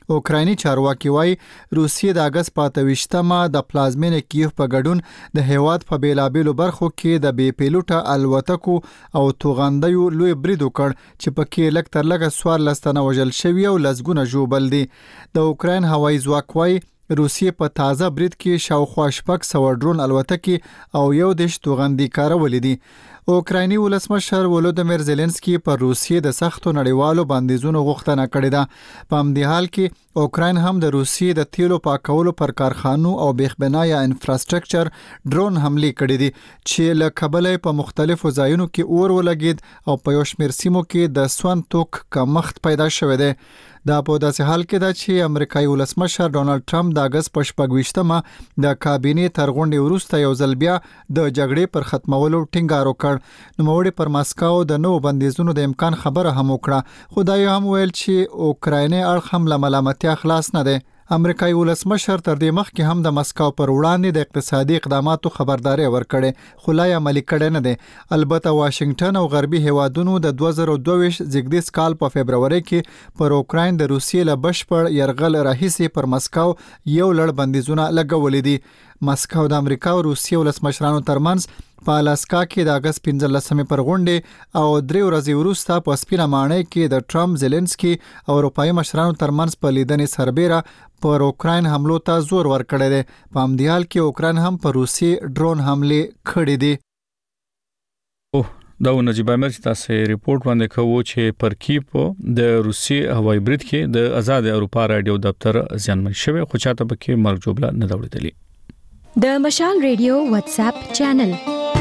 اوکرایني چارواکي وایي روسیې د اگست په اته ویشتمه د پلازمینې کیف په ګډون د هیواد په بیلابیلو برخو کې د بې پیلوټه الوتکو او توغندیو لوی برید وکړ چې پکې لږ تر لږه څوارلس تنه وژل شوي او لسګونه ژوبل دي. د اوکراین هوایي ځواک وایي روسیې په تازه برید کې شاوخوا شپږ سوه ډرون الوتکې او یو دېرش توغندي کارولې دي. اوکرایني ولسمشر ولودیمیر زيلنسکي پر روسیې د سختو نړیوالو بندیزونو غوښتنه کړې ده. په همدې حال کې اوکراین هم د روسیې د تیلو پاکولو پر کارخانو او بېخبنا یا انفراستراکچر ډرون حملې کړې دي چې له کبله په مختلفو ځایونو کې اور ولګید او په یو شمېر سیمو کې د سون توک کمښت پیدا شوی دی. دا په داسې حال کې ده چې امریکایي ولسمشر ډونالد ټرمپ د اگست په شپږ ویشتمه د کابینې تر غونډې وروسته یو ځل بیا د جګړې پر ختمولو ټینګار وکړ. نوموړي پر ماسکو د نوو بندیزونو د امکان خبره هم وکړه، خو دا هم ویل چې اوکرایني اړخ هم له ملامتیا خلاص نه دی. امریکایي ولسمشر تر دې مخکې هم د مسکو پر وړاندې د اقتصادي اقداماتو خبرداري ورکړې، خو لا یې عملي کړی نه دی. البته واشنگټن او غربي هیوادونو د دوه زره دوه ویشت زیږدیز کال په فبرवरी کې پر اوکراین د روسیې له بشپړ یرغل راهیسې پر مسکو یو لړ بندیزونه لګولې دي. مسکو د امریکا او روسیې ولسمشرانو ترمنځ په الاسکا کې د اگست پنځلسمې پر غونډې او درې ورځې وروسته په سپینه ماڼۍ کې د ټرمپ، زيلنسکي او اروپایي مشرانو ترمنځ په لیدنې سربېره پر اوکراین حملو ته زور ورکړی دی. په همدې حال کې اوکراین هم پر روسیې ډرون حملې کړې دي. او دا نجیب امیر چې تاسو ریپورت باندې کوو چې پر کیپ د روسي هوایي برید کې د آزاد اروپا رادیو دفتر ځانمن شوی، خو چاته پکې مرګ جوړه نه دوړېدلی. د مشال ریډیو واتس اپ چینل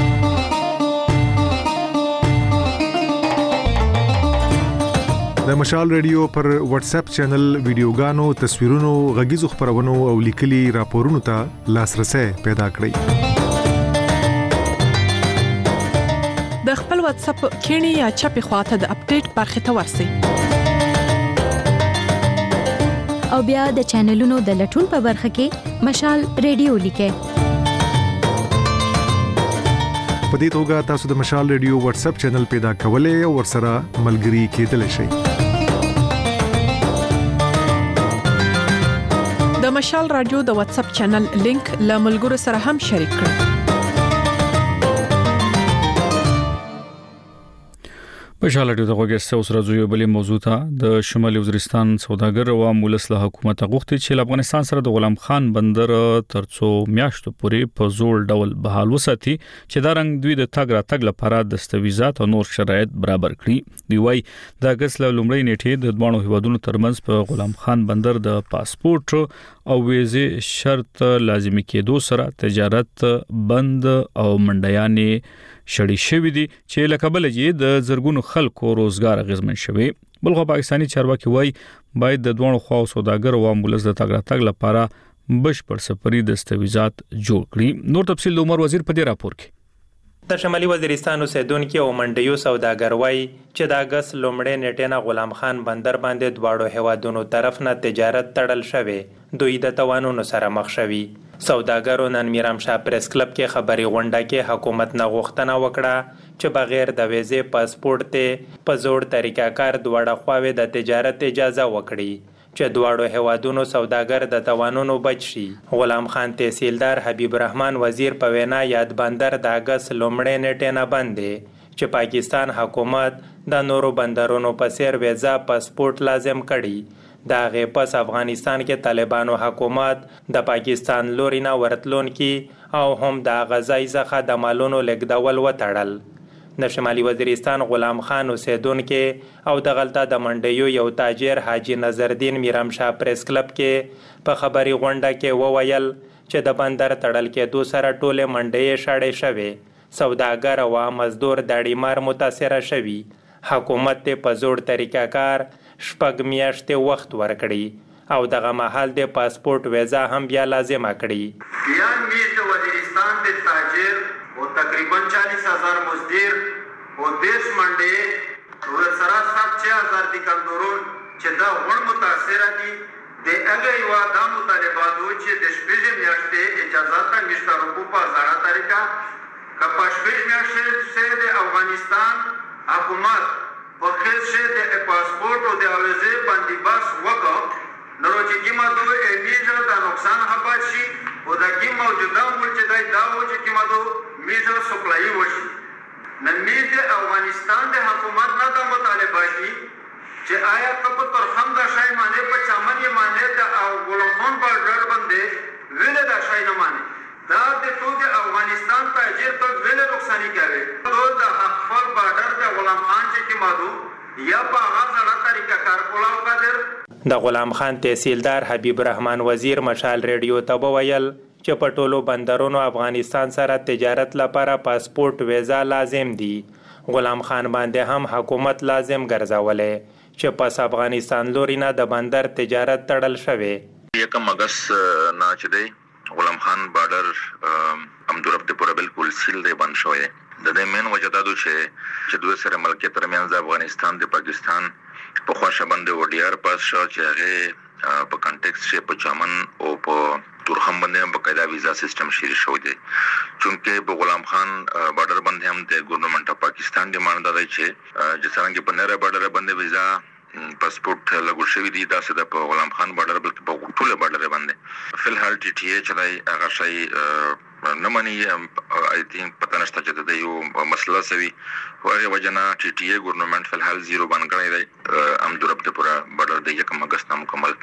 د مشال ریډیو پر واتس اپ چینل ویډیوګانو، تصویرونو، غږیزو خبرونو او لیکلي راپورونو ته لاسرسي پیدا کړئ. د خپل واتس اپ کینی یا چپی خواته د اپډیټ برخه ته ورسئ او بیا د چینلونو د لټون په برخه کې مشال ریډیو لیکئ. په دې توګه تاسو د مشال ریډیو واتس اپ چینل پیدا کولای او ورسره ملګري کېدلی شئ. د مشال رادیو د واتس اپ چینل لینک له ملګرو سره هم شریک کړئ. مشال ریډیو د غوږیسته اوس راځو یو بلې موضوع ته. د شمالي وزیرستان سوداګر او مولس له حکومت غوښتي چې افغانستان سره د غلام خان بندر ترڅو میاشتو پورې په زور ډول بحال وساتي چې دا رنګ دوی د تګ راتګ لپاره دستاویزات او نور شرایط برابر کړي. دی وايي د اگست له لومړۍ نیټې د دوه هیوادونو ترمنځ په غلام خان بندر د پاسپورت او ویزه شرط لازمي کېدو سره تجارت بند او منډیانې شړې شوې دي چې له کبله یې د زرګونو خلکو روزګار اغیزمن شوی. بلخو پاکستاني چارواکي وایي باید د دوه خواو سوداګر او مولز د تګ راتګ لپاره بشپړ سفري دستاویزات جوړ کړي. نور تفصیل د عمر وزیر په دې راپور کې. د شمالي وزیرستان اوسیدونکو او منډیو سوداګر وایي چې د اگست لومړۍ نیټې نه غلام خان بندر باندې دواړو هیوادونو طرف نه تجارت تړل شوی، دوی د توانونو سره مخ شوي. سوداګرو نن میرامشاه پریس کلب کې خبري غونډه کې حکومت نه غوښتنه وکړه چې بغیر د ویزه پاسپورت ته په زور طریقه کار دواړه خواوې د تجارت اجازه وکړي چې دواړو هیوادونو سوداګر د توانونو بچ شي. غلام خان تحصیلدار حبیب الرحمن وزیر په وینا یاد بندر د اگست لومړۍ نیټې نه باندې چې پاکستان حکومت د نورو بندرونو په څیر ویزا پاسپورت لازم کړي. دا غي پس افغانستان کې طالبانو حکومت د پاکستان لوري نه ورتلون کې او هم د غزای څخه د مالونو لګډول وټړل. د شمالي وزیرستان غلام خان اوسیدونکو او د غلطه د منډیو یو تاجر حاجی نظردین میرامشاه پریس کلب کې په خبري غونډه کې وویل چې د بندر تړل کې دو سره ټوله منډي شاړې شوي، سوداګر او مزدور د ډیمار متاثر شوي. حکومت ته په زور طریقه کار شپږ میاشتې وخت ورکړي او دغه مهال د پاسپورت ویزا هم بیا لازمه کړي. بیان میز د وزیرستان د تاجر او تقریبا چالیس هزار مزدور او دیش منډي او سره سات چھ هزار دکاندارون چې دا غون متاثر دي د هغه یو د مطالباتو چې د شپږ میاشتې اجازه ته مشترکو په ځانه طریقه کپا شپږ میاشتې د افغانستان حکومت په خصوص د پاسپورت او د اوازې باندې بس وکړ نو چې کیما دو میجر دا نقصان حبات شي او دا کی موجوده مول چې دای دا و چې کیما دو میجر سپلای وشي نن میجر افغانستان د حکومت نه دا مطالبه شي چې آیا په تر هم دا شای معنی په چمن یې معنی دا او ګلخان بارډر باندې ویل دا شای نه معنی دا د ټول د افغانستان تاجر ته ویل رخصانی کوي ټول د خپل بارډر د غلام خان چې کی مادو یا په هغه ځړه طریقه کار کولاو قادر د غلام خان تحصیلدار حبیب الرحمن وزیر مشال ریډیو ته ویل چې په ټولو بندرونو افغانستان سره تجارت لپاره پاسپورت ویزا لازم دي غلام خان باندې هم حکومت لازم ګرځولې چې پس افغانستان لوري نه د بندر تجارت تړل شوی یکم اگست نه چې دی غلام خان بارډر امدورب ته پوره بالکل سیل دی بند شوی د دې مین وجه دا چې چې دوه سره ملکیت ترمنځ افغانستان د پاکستان په خواشه باندې وډیار پاس شو چې هغه په کنټیکس کې په چمن او په تورخم باندې په قاعده ویزا سیستم شری شو دی چونکه په غلام خان بارډر باندې هم د ګورنمنت اف پاکستان ډیماند دی چې چې څنګه په نره بارډر باندې ویزا پاسپورت لګول شوی دی دا څه د په غلام خان بارډر بلکې په ټوله بارډر باندې فلحال ټي ټي ایچ دای هغه شی نه مانی آی تھنک پته نشته چې د یو مسله سوي هغه وجنا ټي ټي ای ګورنمنت فلحال زیرو باندې کړی دی ام درب ته پورا بارډر دی یکم اگست مکمل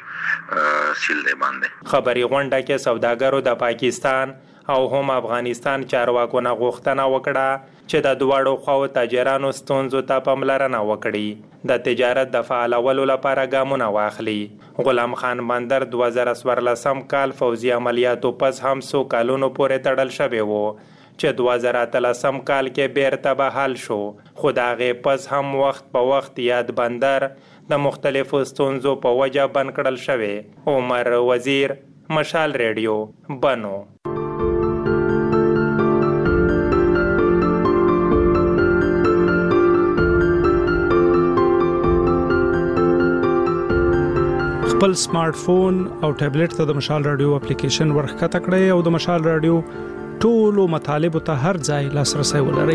سیل دی باندې خبري غونډه کې سوداګرو د پاکستان او هم افغانستان چارواکو نه غوښتنه وکړه چې د دواړو خواو تاجرانو ستونزو ته پاملرنه وکړي د تجارت د فعالولو لپاره ګامونه واخلي غلام خان بندر دوه زره څوارلسم کال فوزي عملیاتو پس هم څو کالونو پورې تړل شوی و چې دوه زره اتلسم کال کې بیرته بحال شو خو د هغې پس هم وخت په وخت یاد بندر د مختلفو ستونزو په وجه بند کړل شوی عمر وزیر مشال ریډیو بنو خپل سمارټ فون او ټابلیټ ته د مشال رادیو اپلیکیشن ورخکته کړئ او د مشال رادیو ټولو مطالبه ته هر ځای لاسرسي ولرئ.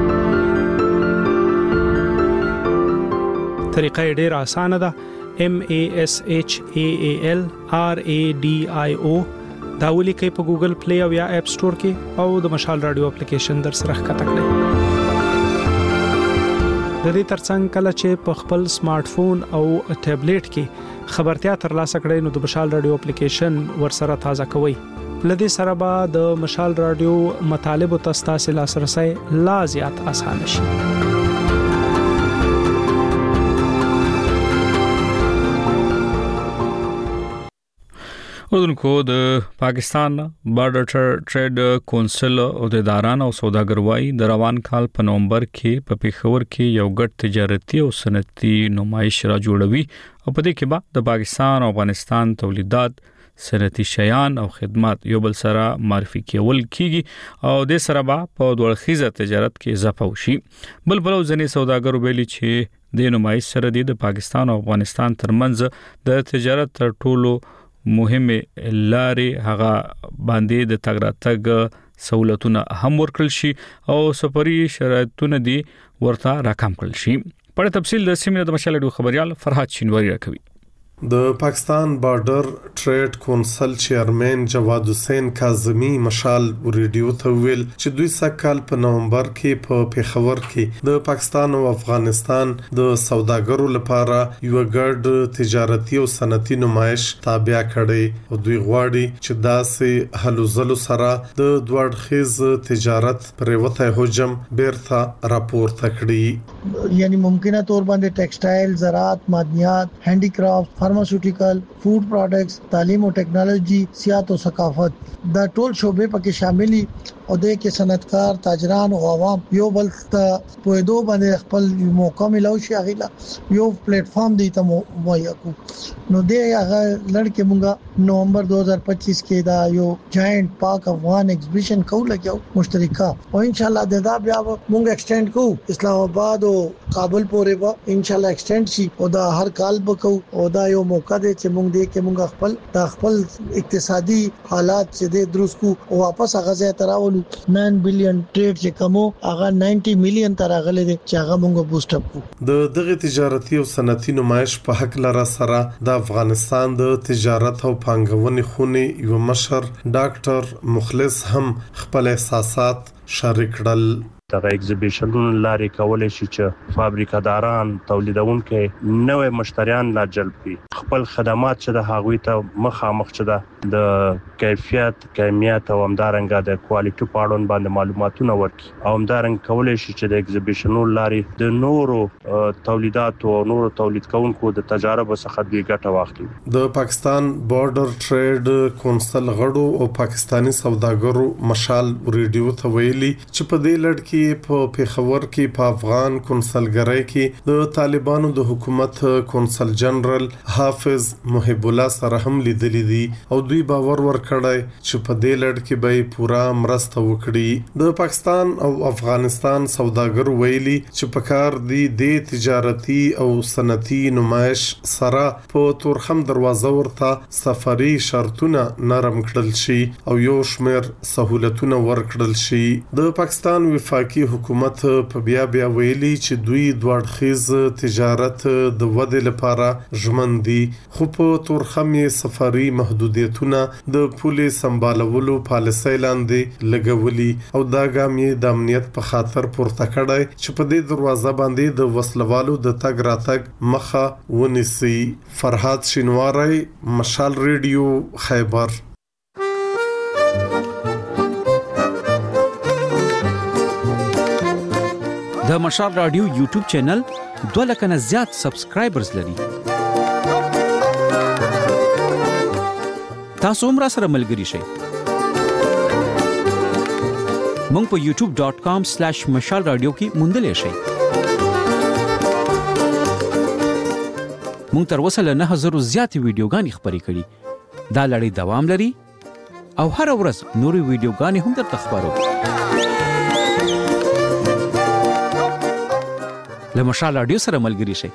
طریقه ډیره اسانه ده. M A S H A A L R A D I O دا ولیکئ په ګوګل پلی او یا اپ سٹور کې او د مشال رادیو اپلیکیشن در سره ښکته کړئ. د دې ترڅنګ کله چې په خپل سمارټ فون او ټابلیټ کې خبرتیا ترلاسه کړئ نو د مشال رادیو اپلیکیشن ورسره تازه کوئ. لدې سره به د مشال رادیو مطالب او تاسو لاسرسي لا زیات اسانه شي. اردن کو د پاکستان بارډر ټریډ کونسل او د اداران او سوداګروي د روان کال په نومبر کې په پیښور کې یو ګډ تجارتي او صنعتي نمایش را جوړوي او په دې کې به د پاکستان او افغانستان تولیدات صنعتي شیان او خدمات یو بل سره معرفي کول کیږي او د سره به په دوړخیزه تجارت کې اضافه وشي. بل بل ځنې سوداګرو ویلي چې د نمایش سره د پاکستان او افغانستان ترمنځ د تجارت تر ټولو مهمه لارې هغه باندې د تګ راتګ سہولتونه هم ورکړل شي او سفري شرایطونه دي ورته راکم کړل شي. په تفصیل د سیمه د مشال ډیو خبريال فرحات شینواری راکوي. د پاکستان بارډر ټریډ کونسل چیرمن جواد حسین کاظمی مشال ریډیو ته ویل چې دوی سکهال په نومبر کې په پیښور کې د پاکستان او افغانستان د سوداګرو لپاره یو ګډ تجارتي او صنعتي نمایش تابع کړي او دوی غواړي چې داسې هلو ځلو سره د دوړخیز تجارت پر وته حجم بیرته راپورته کړي. یعنی ممکنه تور باندې ټیکسټایل، زراعت، معدنیات، هینډی کرافټ، فارماسوټیکل، فوډ پروډکټس، تعلیم او ټیکنالوژي، سیاحت او ثقافت دا ټول شعبې پکې شاملي او د کې صنعتکار، تاجران او عوام یو بل ته په دوه باندې خپل موقع ملو شي غیلا یو پلیټ فارم دی ته مهیا کو. نو د هغه لړکې مونږه نومبر دو ہزار پچیس کې دا یو جاینټ پاک افغان ایگزیبیشن کو لګیو مشترکه او ان شاء الله د دا بیا مونږ ایکسټند کو اسلام آباد او کابل پورې به ان شاء الله ایکسټند شي او دا هر کال به کو او دا یو موقع دی چې مونږ دې کې مونږ خپل د خپل اقتصادي حالات چې د درست کو او واپس هغه ځای تراول کولو نو بلین ټریډ چې کومو هغه نوي میلیون تر غلې دي چې هغه موږ بوست اپ کو د دغه تجارتي او صنعتي نمایش په حق لاره سره د افغانستان د تجارت او پانګونې خونې یو مشر ډاکټر مخلص هم خپل احساسات شریک کړل. دغه ایگزیبیشنونو لارې کولای شي چې فابریکاداران تولیدونکو نوې مشتریان لا جلب کړي، خپل خدمات چې د هغوی ته مخامخ چې د کیفیت کمیت او همدارنګه د کوالټي په اړه باندې معلوماتونه ورکړي او همدارنګه کولای شي چې د ایگزیبیشنونو لارې د نورو تولیداتو او نورو تولید کوونکو د تجارب څخه دوی ګټه واخلي. د پاکستان بارډر ټریډ کونسل غړو او پاکستانی سوداګرو مشال ریډیو ته ویلي چې په دې لړ کې په پیښور کې په افغان کونسلګرۍ کې د طالبانو د حکومت کونسل جنرال حافظ محب الله سره هم لیدلې دي او دوی باور ورکړی چې په دې لړ کې به پورا مرسته وکړي. د پاکستان او افغانستان سوداګر ویلي چې په کار دي د تجارتي او صنعتي نمایش سره په تورخم دروازه ورته سفري شرطونه نرم کړل شي او یو شمېر سہولتونه ورکړل شي. د پاکستان وفاقي حکومت په بیا بیا ویلي چې دوی دوړخیز تجارت د ودې لپاره ژمن دي، خو په تورخم سفري محدودیتونه د پولیس سمبالولو پالیسۍ لاندې لګولي او دا ګام یې د امنیت په خاطر پورته کړی چې په دې دروازه باندې د وسلوالو د تګ راتګ مخه ونیسي. فرهاد شینواری، مشال ریډیو، خیبر. د مشال رادیو یوټیوب چینل دوه لک نه زیات سبسکرایبرز لري. تاسو هم را سره ملګري شئ. مونږ په یوټیوب ډاٹ کام سلیش مشال رادیو کې موندلې شئ. مونږ تر اوسه له نه هزار زیات ویډیوګانې خپرې کړي. دا لړۍ دوام لري او هر ورځ نورې ویډیوګانې هم درته خپروو. له مشال رادیو سره ملګري شئ.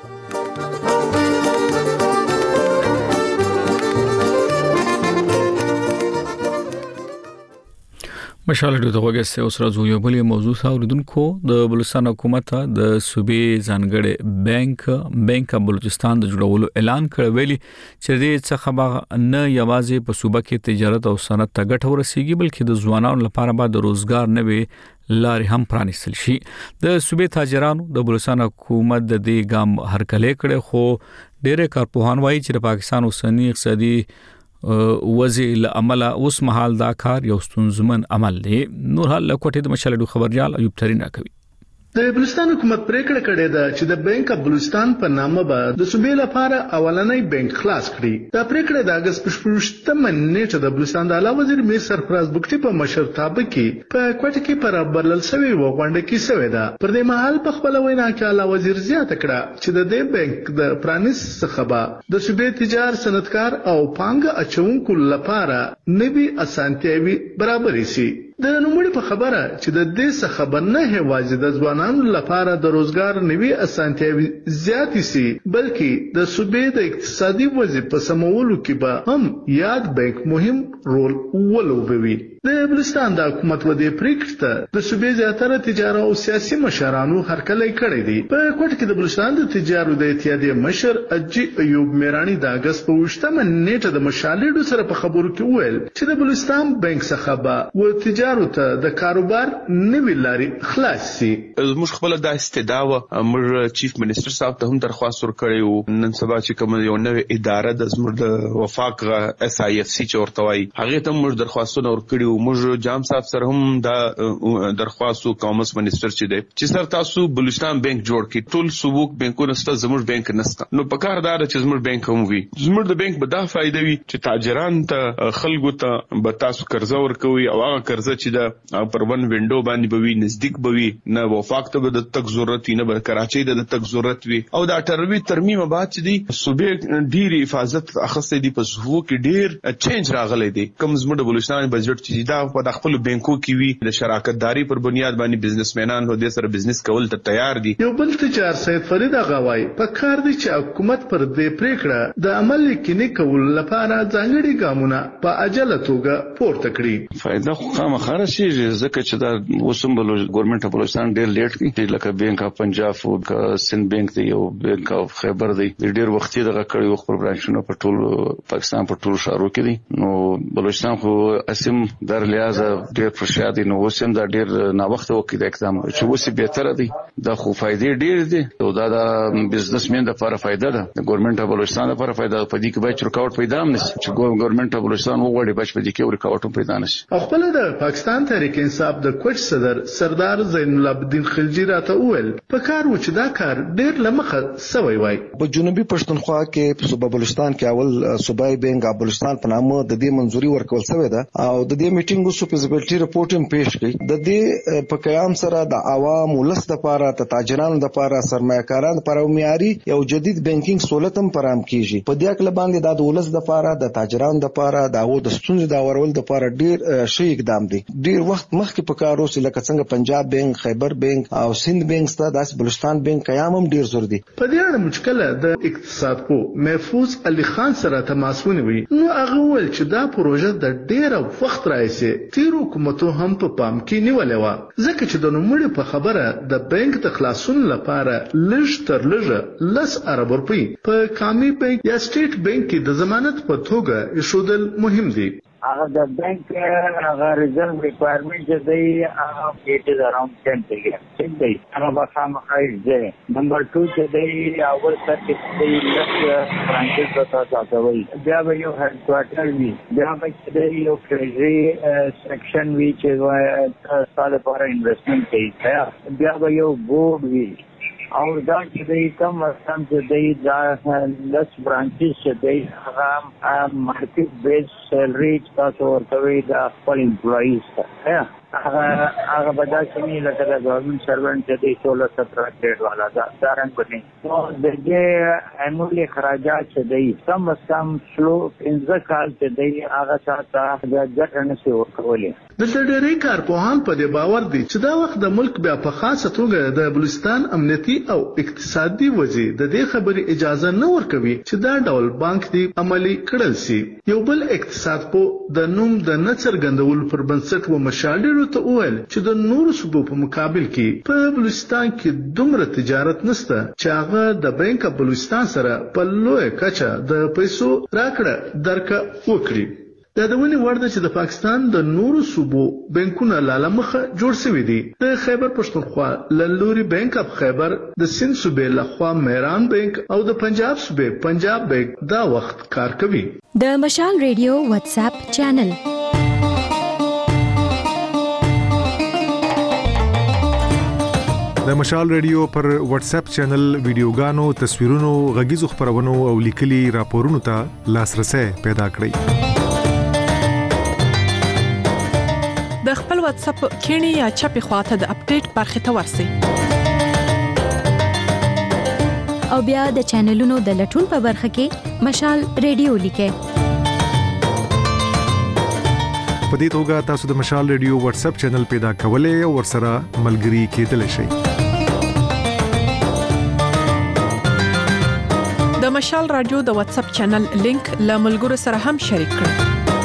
مشال رادیو ته وګورئ. اوس راځو یو بل موضوع ته اوریدونکو. د بلوچستان حکومت د صوبې ځانګړي بانک بانک بلوچستان د جوړولو اعلان کړی، ویلي چې دې څخه به نه یوازې په صوبه کې تجارت او صنعت ته ګټه ورسیږي بلکې د ځوانانو لپاره به د روزګار نوي لارې هم پرانیستل شي. د صوبې تاجرانو د بلوچستان حکومت د دې ګام هرکلی کړی، خو ډېر کارپوهان وایي چې د پاکستان اوسنی اقتصادي وضع عمله اوس مهال دا کار یو ستونزمن عمل دی. نور حال لکوټه د مشال ډو خبريال ایوب ترين راکوي. د بلوچستان حکومت پریکړه کړې ده چې د بانک اف بلوچستان په نامه به د صوبې لپاره اولنۍ بانک خلاص کړي. دا پریکړه د اگست په شپږمه نیټه د بلوچستان د اعلی وزیر میر سرفراز بوکټي په مشرتابه کې په کوټه کې پر بلل سوي و غونډه کې سوي ده. پر دې مهال په خپل وینا کې اعلی وزیر زیاته کړه چې د دې بانک د پرانیس څخه به د صوبې تجار صنعتکار او پانګه اچونکو لپاره نوي اسانتیاوي برابرې شي. د نوموړي په خبره چې د دې څخه به نه یوازې د ځوانانو لپاره د روزګار نوي اسانتیاوي زیاتې سي بلکې د صوبې د اقتصادي وضع په سمولو کې به هم یاد بانک مهم رول ولوبوي. د بلوچستان د حکومت و دې پریکړې ته د صوبې زیاتره تجارت او سیاسي مشرانو هرکلی کړی دی. په کوټه کې د بلوچستان د تجارت د اتحادیې مشر اجي ایوب میرانی د اگست په وشتمه نیټه د مشالېډو سره په خبرو کې وویل چې د بلوچستان بانک څخه به و تجارت ته د کاروبار نوي لارې خلاص سي. موږ خپل د استداوه موږ چیف منسٹر صاحب ته هم درخواست ورکړی نن سبا چې کوم یو نوې اداره د زموږ د وفاق اس آی اف سی چې ورته وایي هغه ته موږ درخواستونه ورکړي. موږ جام صاحب سره هم دا درخواست کامرس منسٹر چې دی چې سر تاسو بلوچستان بانک جوړ کړئ. ټول صوبوک بانکونه ستا زموږ بانک نسته، نو په کار دا چې زموږ بانک هم وي. زموږ د بانک به دا فائدې وي چې تاجران ته خلکو ته به تاسو قرضه ورکوي او هغه قرضه چې د پر ون وینډو باندې به وي نزدیک به وي، نه وفاق ته به د تک ضرورت وي نه به کراچۍ د تک ضرورت وي. او دا ټروي ترمیم بعد چې دی صوبې ډیر حفاظت اخستې دي په صوبو کې ډیر چینج راغلی دی. کوم زموږ د بلوچستان بجټ چې راځي دا په خپل بانکو کې وي د شراکتداري پر بنیاد باندې بزنسمنان هو د سره بزنس کول ته تیار دي. یو بل تجار سید فرید غواي په کار دي چې حکومت پر دې پریکړه د عمل کې کول لپاره ځانګړي ګامونه په عجله توګه پورته کړي. فائدہ خو خامخا شي ځکه چې دا وسم بل ګورنمنت اف بلوچستان ډېر لیټ کی لکه بانک اف پنجاب او سند بانک دی او بانک اف خیبر دی ډېر وختي دغه کړي وخت پر برانچونو په ټول پاکستان په ټول شهرو کې دي نو بلوچستان خو اسیم در لحاظ ډېر فرشاد نو وسم دا ډېر نا وخت وکړي د اقدام چې وسی به تر دی دا خو فائدې ډېر دي او دا د بزنسمن لپاره فائدہ ده د ګورنمنت اف بلوچستان لپاره فائدہ په دې کې به رکاوټ پیدا نه شي چې ګورنمنت اف بلوچستان وغواړي بچ په دې کې رکاوټ پیدا نه شي. خپل د پاکستان تحریک انصاف د کوچ صدر سردار زین العابدین خلجی راته وویل په کار و چې دا کار ډېر لمخه سوی وای. په جنوبي پښتونخوا کې په صوبه بلوچستان کې اول صوبای بینک بلوچستان په نامه د دې منځوري ورکول شوې ده او د دې میټینګ وسو فیزیبিলিټي رپورټ هم پیښ کړي. د دې په قیام سره د عوام ولس لپاره د تاجرانو لپاره سرمایه‌کارانو لپاره معیاري یو جدید بانکینګ سہولت هم فراهم کیږي. په دې اړه باندې د ولس لپاره د تاجرانو لپاره د د ستونزې د اورول لپاره ډیر شي اقدام دي. ډیر وخت مخکې په کار اوس لکه څنګه پنجاب بانک خیبر بانک او سند بانک ستاسو داس بلوچستان بانک قیام هم ډیر زور دي. په دې اړه مشکله د اقتصاد پو محفوظ علي خان سره تماس ونیوي نو هغه ول چې دا پروژه د ډیر وخت راځي تیر حکومتو هم په پام کې نیولې و ځکه چې د نوموړي په خبره د بانک د خلاصون لپاره لږ تر لږه لس ارب روپۍ په کامي بانک یا سټیټ بانک کې د ضمانت په توګه ایښودل مهم دي. هغه د بانک هغه ریزرو ریکوایرمنٹ چې دی هغه اټ از اراوند ten percent ټیک دی هغه به خامخا دی. نمبر two چې دی اول سر کې دی لږ برانچز ته تاسوي بیا به یو هډ کوارټر وي بیا به چې دی یو ټریجري سیکشن وي چې سال لپاره انویسټمنټ کوي بیا به یو بورډ وي او دا چې دی کم وختم چې دی دا لس برانچز چې دی هغه مارکیټ بیس سیلری تاسو ورکوي د خپل امپلایز ته هغه هغه بدا چې لکه د ګورنمنت سروانت چې دی سولہ سترہ ګریډ والا دا دارنګ بني نو د دې انولي اخراجات چې دی کم وختم شلو پنځه کال چې دی هغه ساته د ګټنه څخه ورکولې. د ډېری کارپوهان په دې باور دي چې دا وخت د ملک بیا په خاصه توګه د بلوچستان امنیتي او اقتصادي وضعیت د دې خبرې اجازه نه ورکوي چې دا ډول بانک دی عملی کړل سي. یو بل اقتصاد په د نوم د نڅرګندول پر بنسټ و مشاړې ته وویل چې د نورو صوبو په مقابل کې په بلوچستان کې دومره تجارت نشته چې هغه د بانک اف بلوچستان سره په لوی کچه د پیسو راکړه درکه وکړي. دا د ونی ورده چې د پاکستان د نورو صوبو بانکونه لاله مخه جوړ شوی دي. د خیبر پښتونخوا لنلوري بانک اف خیبر د سند صوبې لخوا میران بانک او د پنجاب صوبې پنجاب بانک دا وخت کار کوي. د مشال ریډیو واتس اپ چینل د مشال ریډیو پر واتس اپ چینل ویډیوګانو تصویرونو غږیزو خبرونو او لیکلي راپورونو ته لاسرسي پیدا کړئ. د خپل واتس اپ کینی یا چپی خواته د اپډیټ برخه ته ورسئ او بیا د چینلونو د لټون په برخه کې مشال ریډیو لیکئ. په دې توګه تاسو د مشال ریډیو واتس اپ چینل پیدا کولای او ورسره ملګري کېدلی شئ. د مشال رادیو د واتس اپ چینل لینک له ملګرو سره هم شریک کړئ.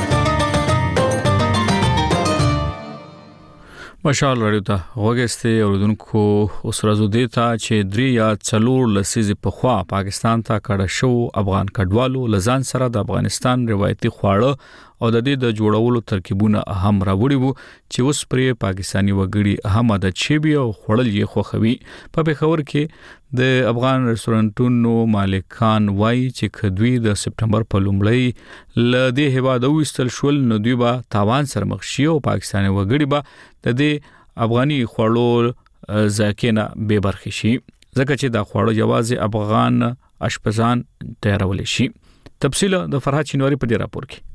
مشال رادیو ته وګورئ اوردونکو اوس راځو دیتا چې درې یا څلور لسیزې په خوا پاکستان ته کډه شو افغان کډوالو لزان سره د افغانستان روایتي خواړه او د دې د جوړولو ترکیبونه هم راوړي وو چې اوس پرې پاکستانی وګړي هم عادت شي او خړل یې خوخوي. په پېښور کې د افغان رستورانټونو مالکان وایي چې خدوی د سپټمبر په لومړۍ ل دې هواد وستل شول نو دوی به تاوان سره مخ شي او پاکستانی وګړي به د دې افغاني خواړو ځکه به برخه شي ځکه چې دا خواړو یوازې افغان اشپزان تیارول شي. تفصیل د فرحت چینواری په دې راپور کې.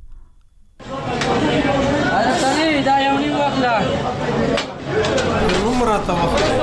دا یو نیو وخت لا عمره ته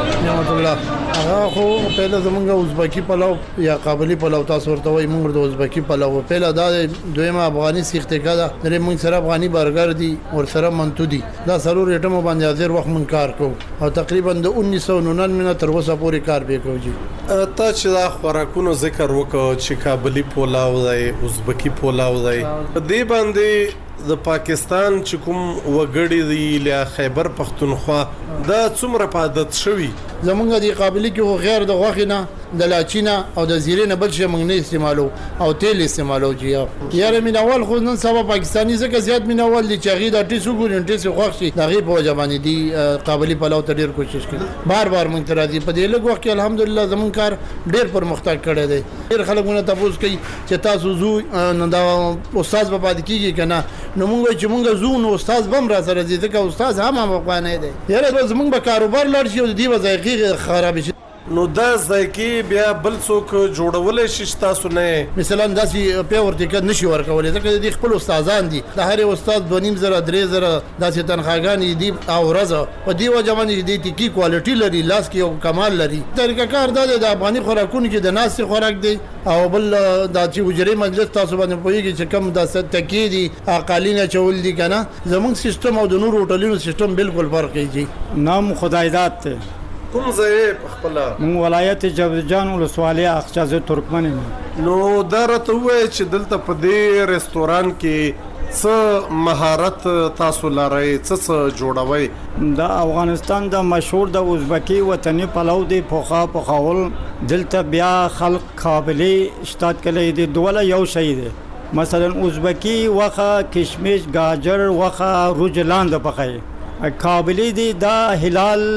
نعمت الله هغه خو پهله زمونږ ازبکی پلاو یا قابلی پلاو تاسو ورته وایي موږ د ازبکی پلاو پهله دا دویمه افغاني سیخته کده درې موږ سره افغاني برګر دي ور سره منتو دي دا سلور ایټم باندې حاضر وخت من کار کو او تقریبا د उन्नीस सौ निन्यानवे تر اوسه پورې کار وکړو جی تا چې دا خوراکونو ذکر وکړو چې قابلی پلاو دی ازبکی پلاو دی دې باندې د پاکستان چې کوم وګړي دی له خیبر پختونخوا دا څومره پادت شوی زمونږ دی قابلی کې خو غیر د غوښینه د لاچینه او د زیرې نه بل شي موږ نه استعمالو او تیل استعمالو جی یاره مینوال خو نن سبا پاکستانی څخه زیات مینوال دي چې غي د ټیسو ګورین ټیسو خوښي دغه په ځبانې دي قابلی پلاو ته ډیر کوشش کړي بار بار موږ تر دې په دې لږ وخت کې الحمدلله زمون کار ډیر پرمختګ کړی دی ډیر خلکونه تاسو کوي چې تاسو زو نن دا استاد په پاد کېږي کنه نو موږ چې موږ زو نو استاد بم را سره دي ځکه استاد هم افغانای دی یاره زمونږ به کاروبار لړ شي او دی وځي خراب شي نو دا ځکه بیا بل څوک جوړول شي تاسو نه مثلا داسې په ورته کې نشي ورکول ځکه د خپل استادان دي د هر استاد دونیم زره درې زره داسې تنخواګانی دي او ورځ په دی وجه باندې دي ټکی کوالټي لري لاس کې او کمال لري طریقه کار دا د افغاني خوراکونو کې د ناس خوراک دی او بل د چې وجري مجلس تاسو باندې پويږي چې کم د ستکی دي اقالینه چول دي کنه زموږ سیستم او د نور هوټلونو سیستم بالکل فرق دی نام خدایداد ته کوم ځای په خپل مون ولایت جوزجان ولسوالۍ اخچاز ترکمن نو دا راته وای چې دلته په دې رستوران کې څه مهارت تاسو لرئ څه جوړوي د افغانستان د مشهور د ازبکی وطني پلو دی پوخا پخاول دلته بیا خلق قابلی اشتاد کړي دي دوله یو شی دی مثلا ازبکی وخه کشمش گاجر وخه روجلان د پخای قابلی دی دا هلال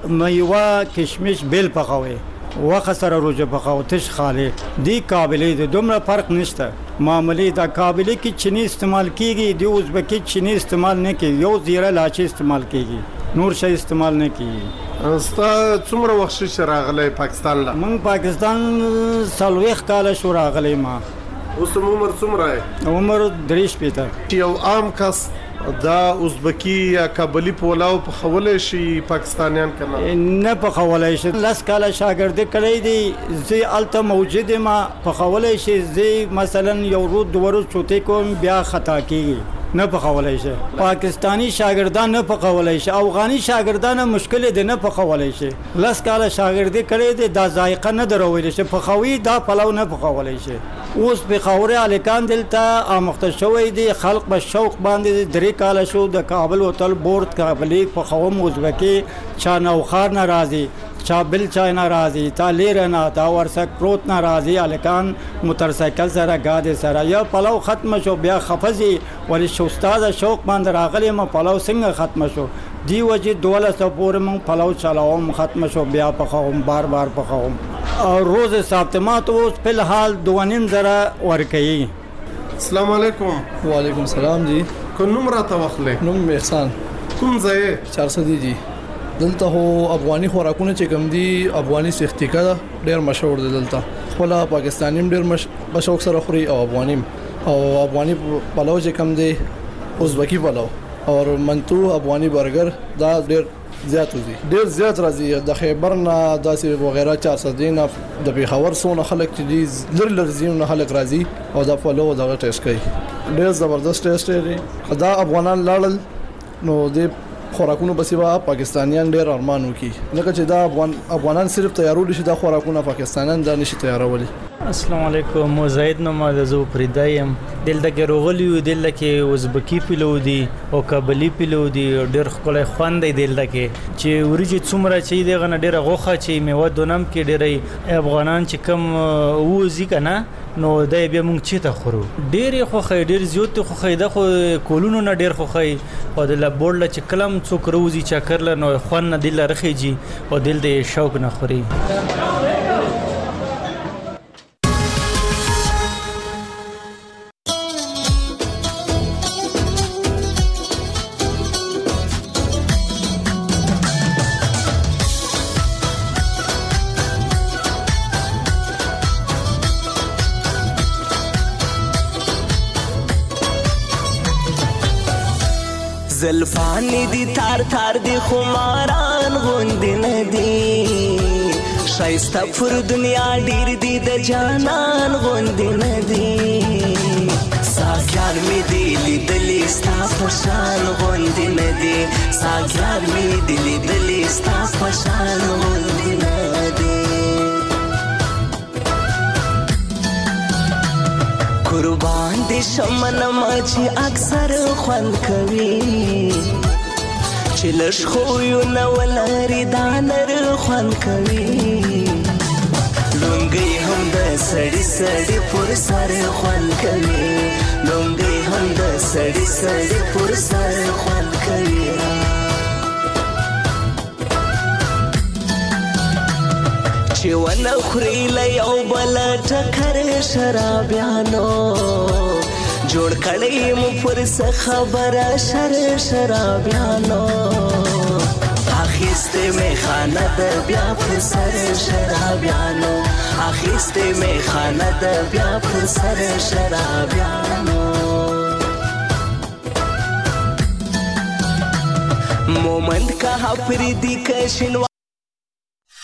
میوه کشمش بیل پخوي وخه سره روجه پخاو تش خاله دی قابلیت دومره فرق نشته معمولی دا قابلیت کې چینی استعمال کیږي دی ازبکی چینی استعمال نه کوي یو زیره لاچی استعمال کیږي نور شی استعمال نه کیږي استا څومره وخت شي راغلی پاکستان لا من پاکستان سلويخ کال شو راغلی ما اوس عمر څومره عمر دریش پیته یو عام کس دا ازبکی یا قابلی پولاو په خولې شي پاکستانیان کنه نه په خولې شي لاس کاله شاګرد کړی دی زی الته موجود ما په خولې شي زی مثلا یو رود دورو چوتې کوم بیا خطا کیږي نه په خولې شي پاکستانی شاګردان نه په خولې شي افغاني شاګردان مشکل دي نه په خولې شي لاس کاله شاګرد کړی دی دا ذایقه نه دروي شي په خوي دا پلو نه په خولې شي اوس به خوره الکان دلته امخته شوې دي خلق به شوق باندې درې کال شو د کابل هوټل بورډ قابلی په خوم ازبکی چا نوخار ناراضي چا بل چای ناراضي تا لیر نه تا ورسک پروت ناراضي الکان موټرسایکل سره گاډي سره یا پلو ختم شو بیا خفزي ولې شو استاد شوق باندې راغلی ما پلو څنګه ختم شو دی وجه دوله سپور مون پلو چلاوم ختم شو بیا په خوم بار بار په خوم او روز ساعتمات اوس په حال دوانیم زره ورکي السلام علیکم وعلیکم السلام جی کوم نوم راته واخلې نوم احسان کوم ځای چار سو دی جی دلته هو افغاني خوراکونه چې کوم دي افغاني سختیکا ډیر مشهور دي دلته خپل پاکستانیم ډیر مشهور سره خوري او افغاني او افغاني پلو چې کوم دي ازبکی پلو او منتو افغاني برګر دا ډیر زیات دي ډیر زیات راځي د خیبر نه داسې وغیرہ چار سو دي نه د پیښور سونه خلک چې دي لر لر زیونه خلک راځي او دا پلو دغه ټیسټ کوي ډیر زبردست ټیسټ دی دا افغانان لاړل نو د خوراکونو بسیبا پاکستانیان ډیر ارمان وکي لکه چې دا افغان افغانان صرف تیارول شي دا خوراکونه پاکستانیان دا نشي تیارول السلام علیکم مزید نو زو پریدایم دلته کې روغلیو دلته کې ازبکی پلو دي او قابلی پلو دي ډیر خپل خوند دی دلته کې چې ورجی څومره چې دی غن ډیر غوخه چې میوه دونم کې ډیر افغانان چې کم ووزي کنه نو دای بیا مونږ چې ته خورو ډیر خو خې ډیر زیات خو خې د خو کولونو نه ډیر خو خې او د لبورډ چې کلم څوک روزي چا کړل نو خوان نه دل رخیږي او دل دې شوق نه خوري زلفانی دی تار تار دی خماران غوندې نه دي ښایسته پر دنیا ډېر دي د جانان غوندې نه دي ساقیان مې دي لیدلي ستا په شان غوندې نه دي ساقیان مې دي لیدلي ستا په شان غوندې نه دي قربان دي شمنما چې اکثر خوند کوي چې لږ خویونه ولري دا نر خوند کوي لونګۍ هم د سړي سړي پر سر خوند کوي لونګۍ هم د سړي سړي پر سر خوند کوي چې ونه خوري له یو بل ټکر شرابیانو جوړ کړی مو پر څه خبره شر شرابیانو اخیسته می خانه د بیا پر سر شرابیانو اخیسته می خانه د بیا پر سر شرابیانو مومند کا پردی کشن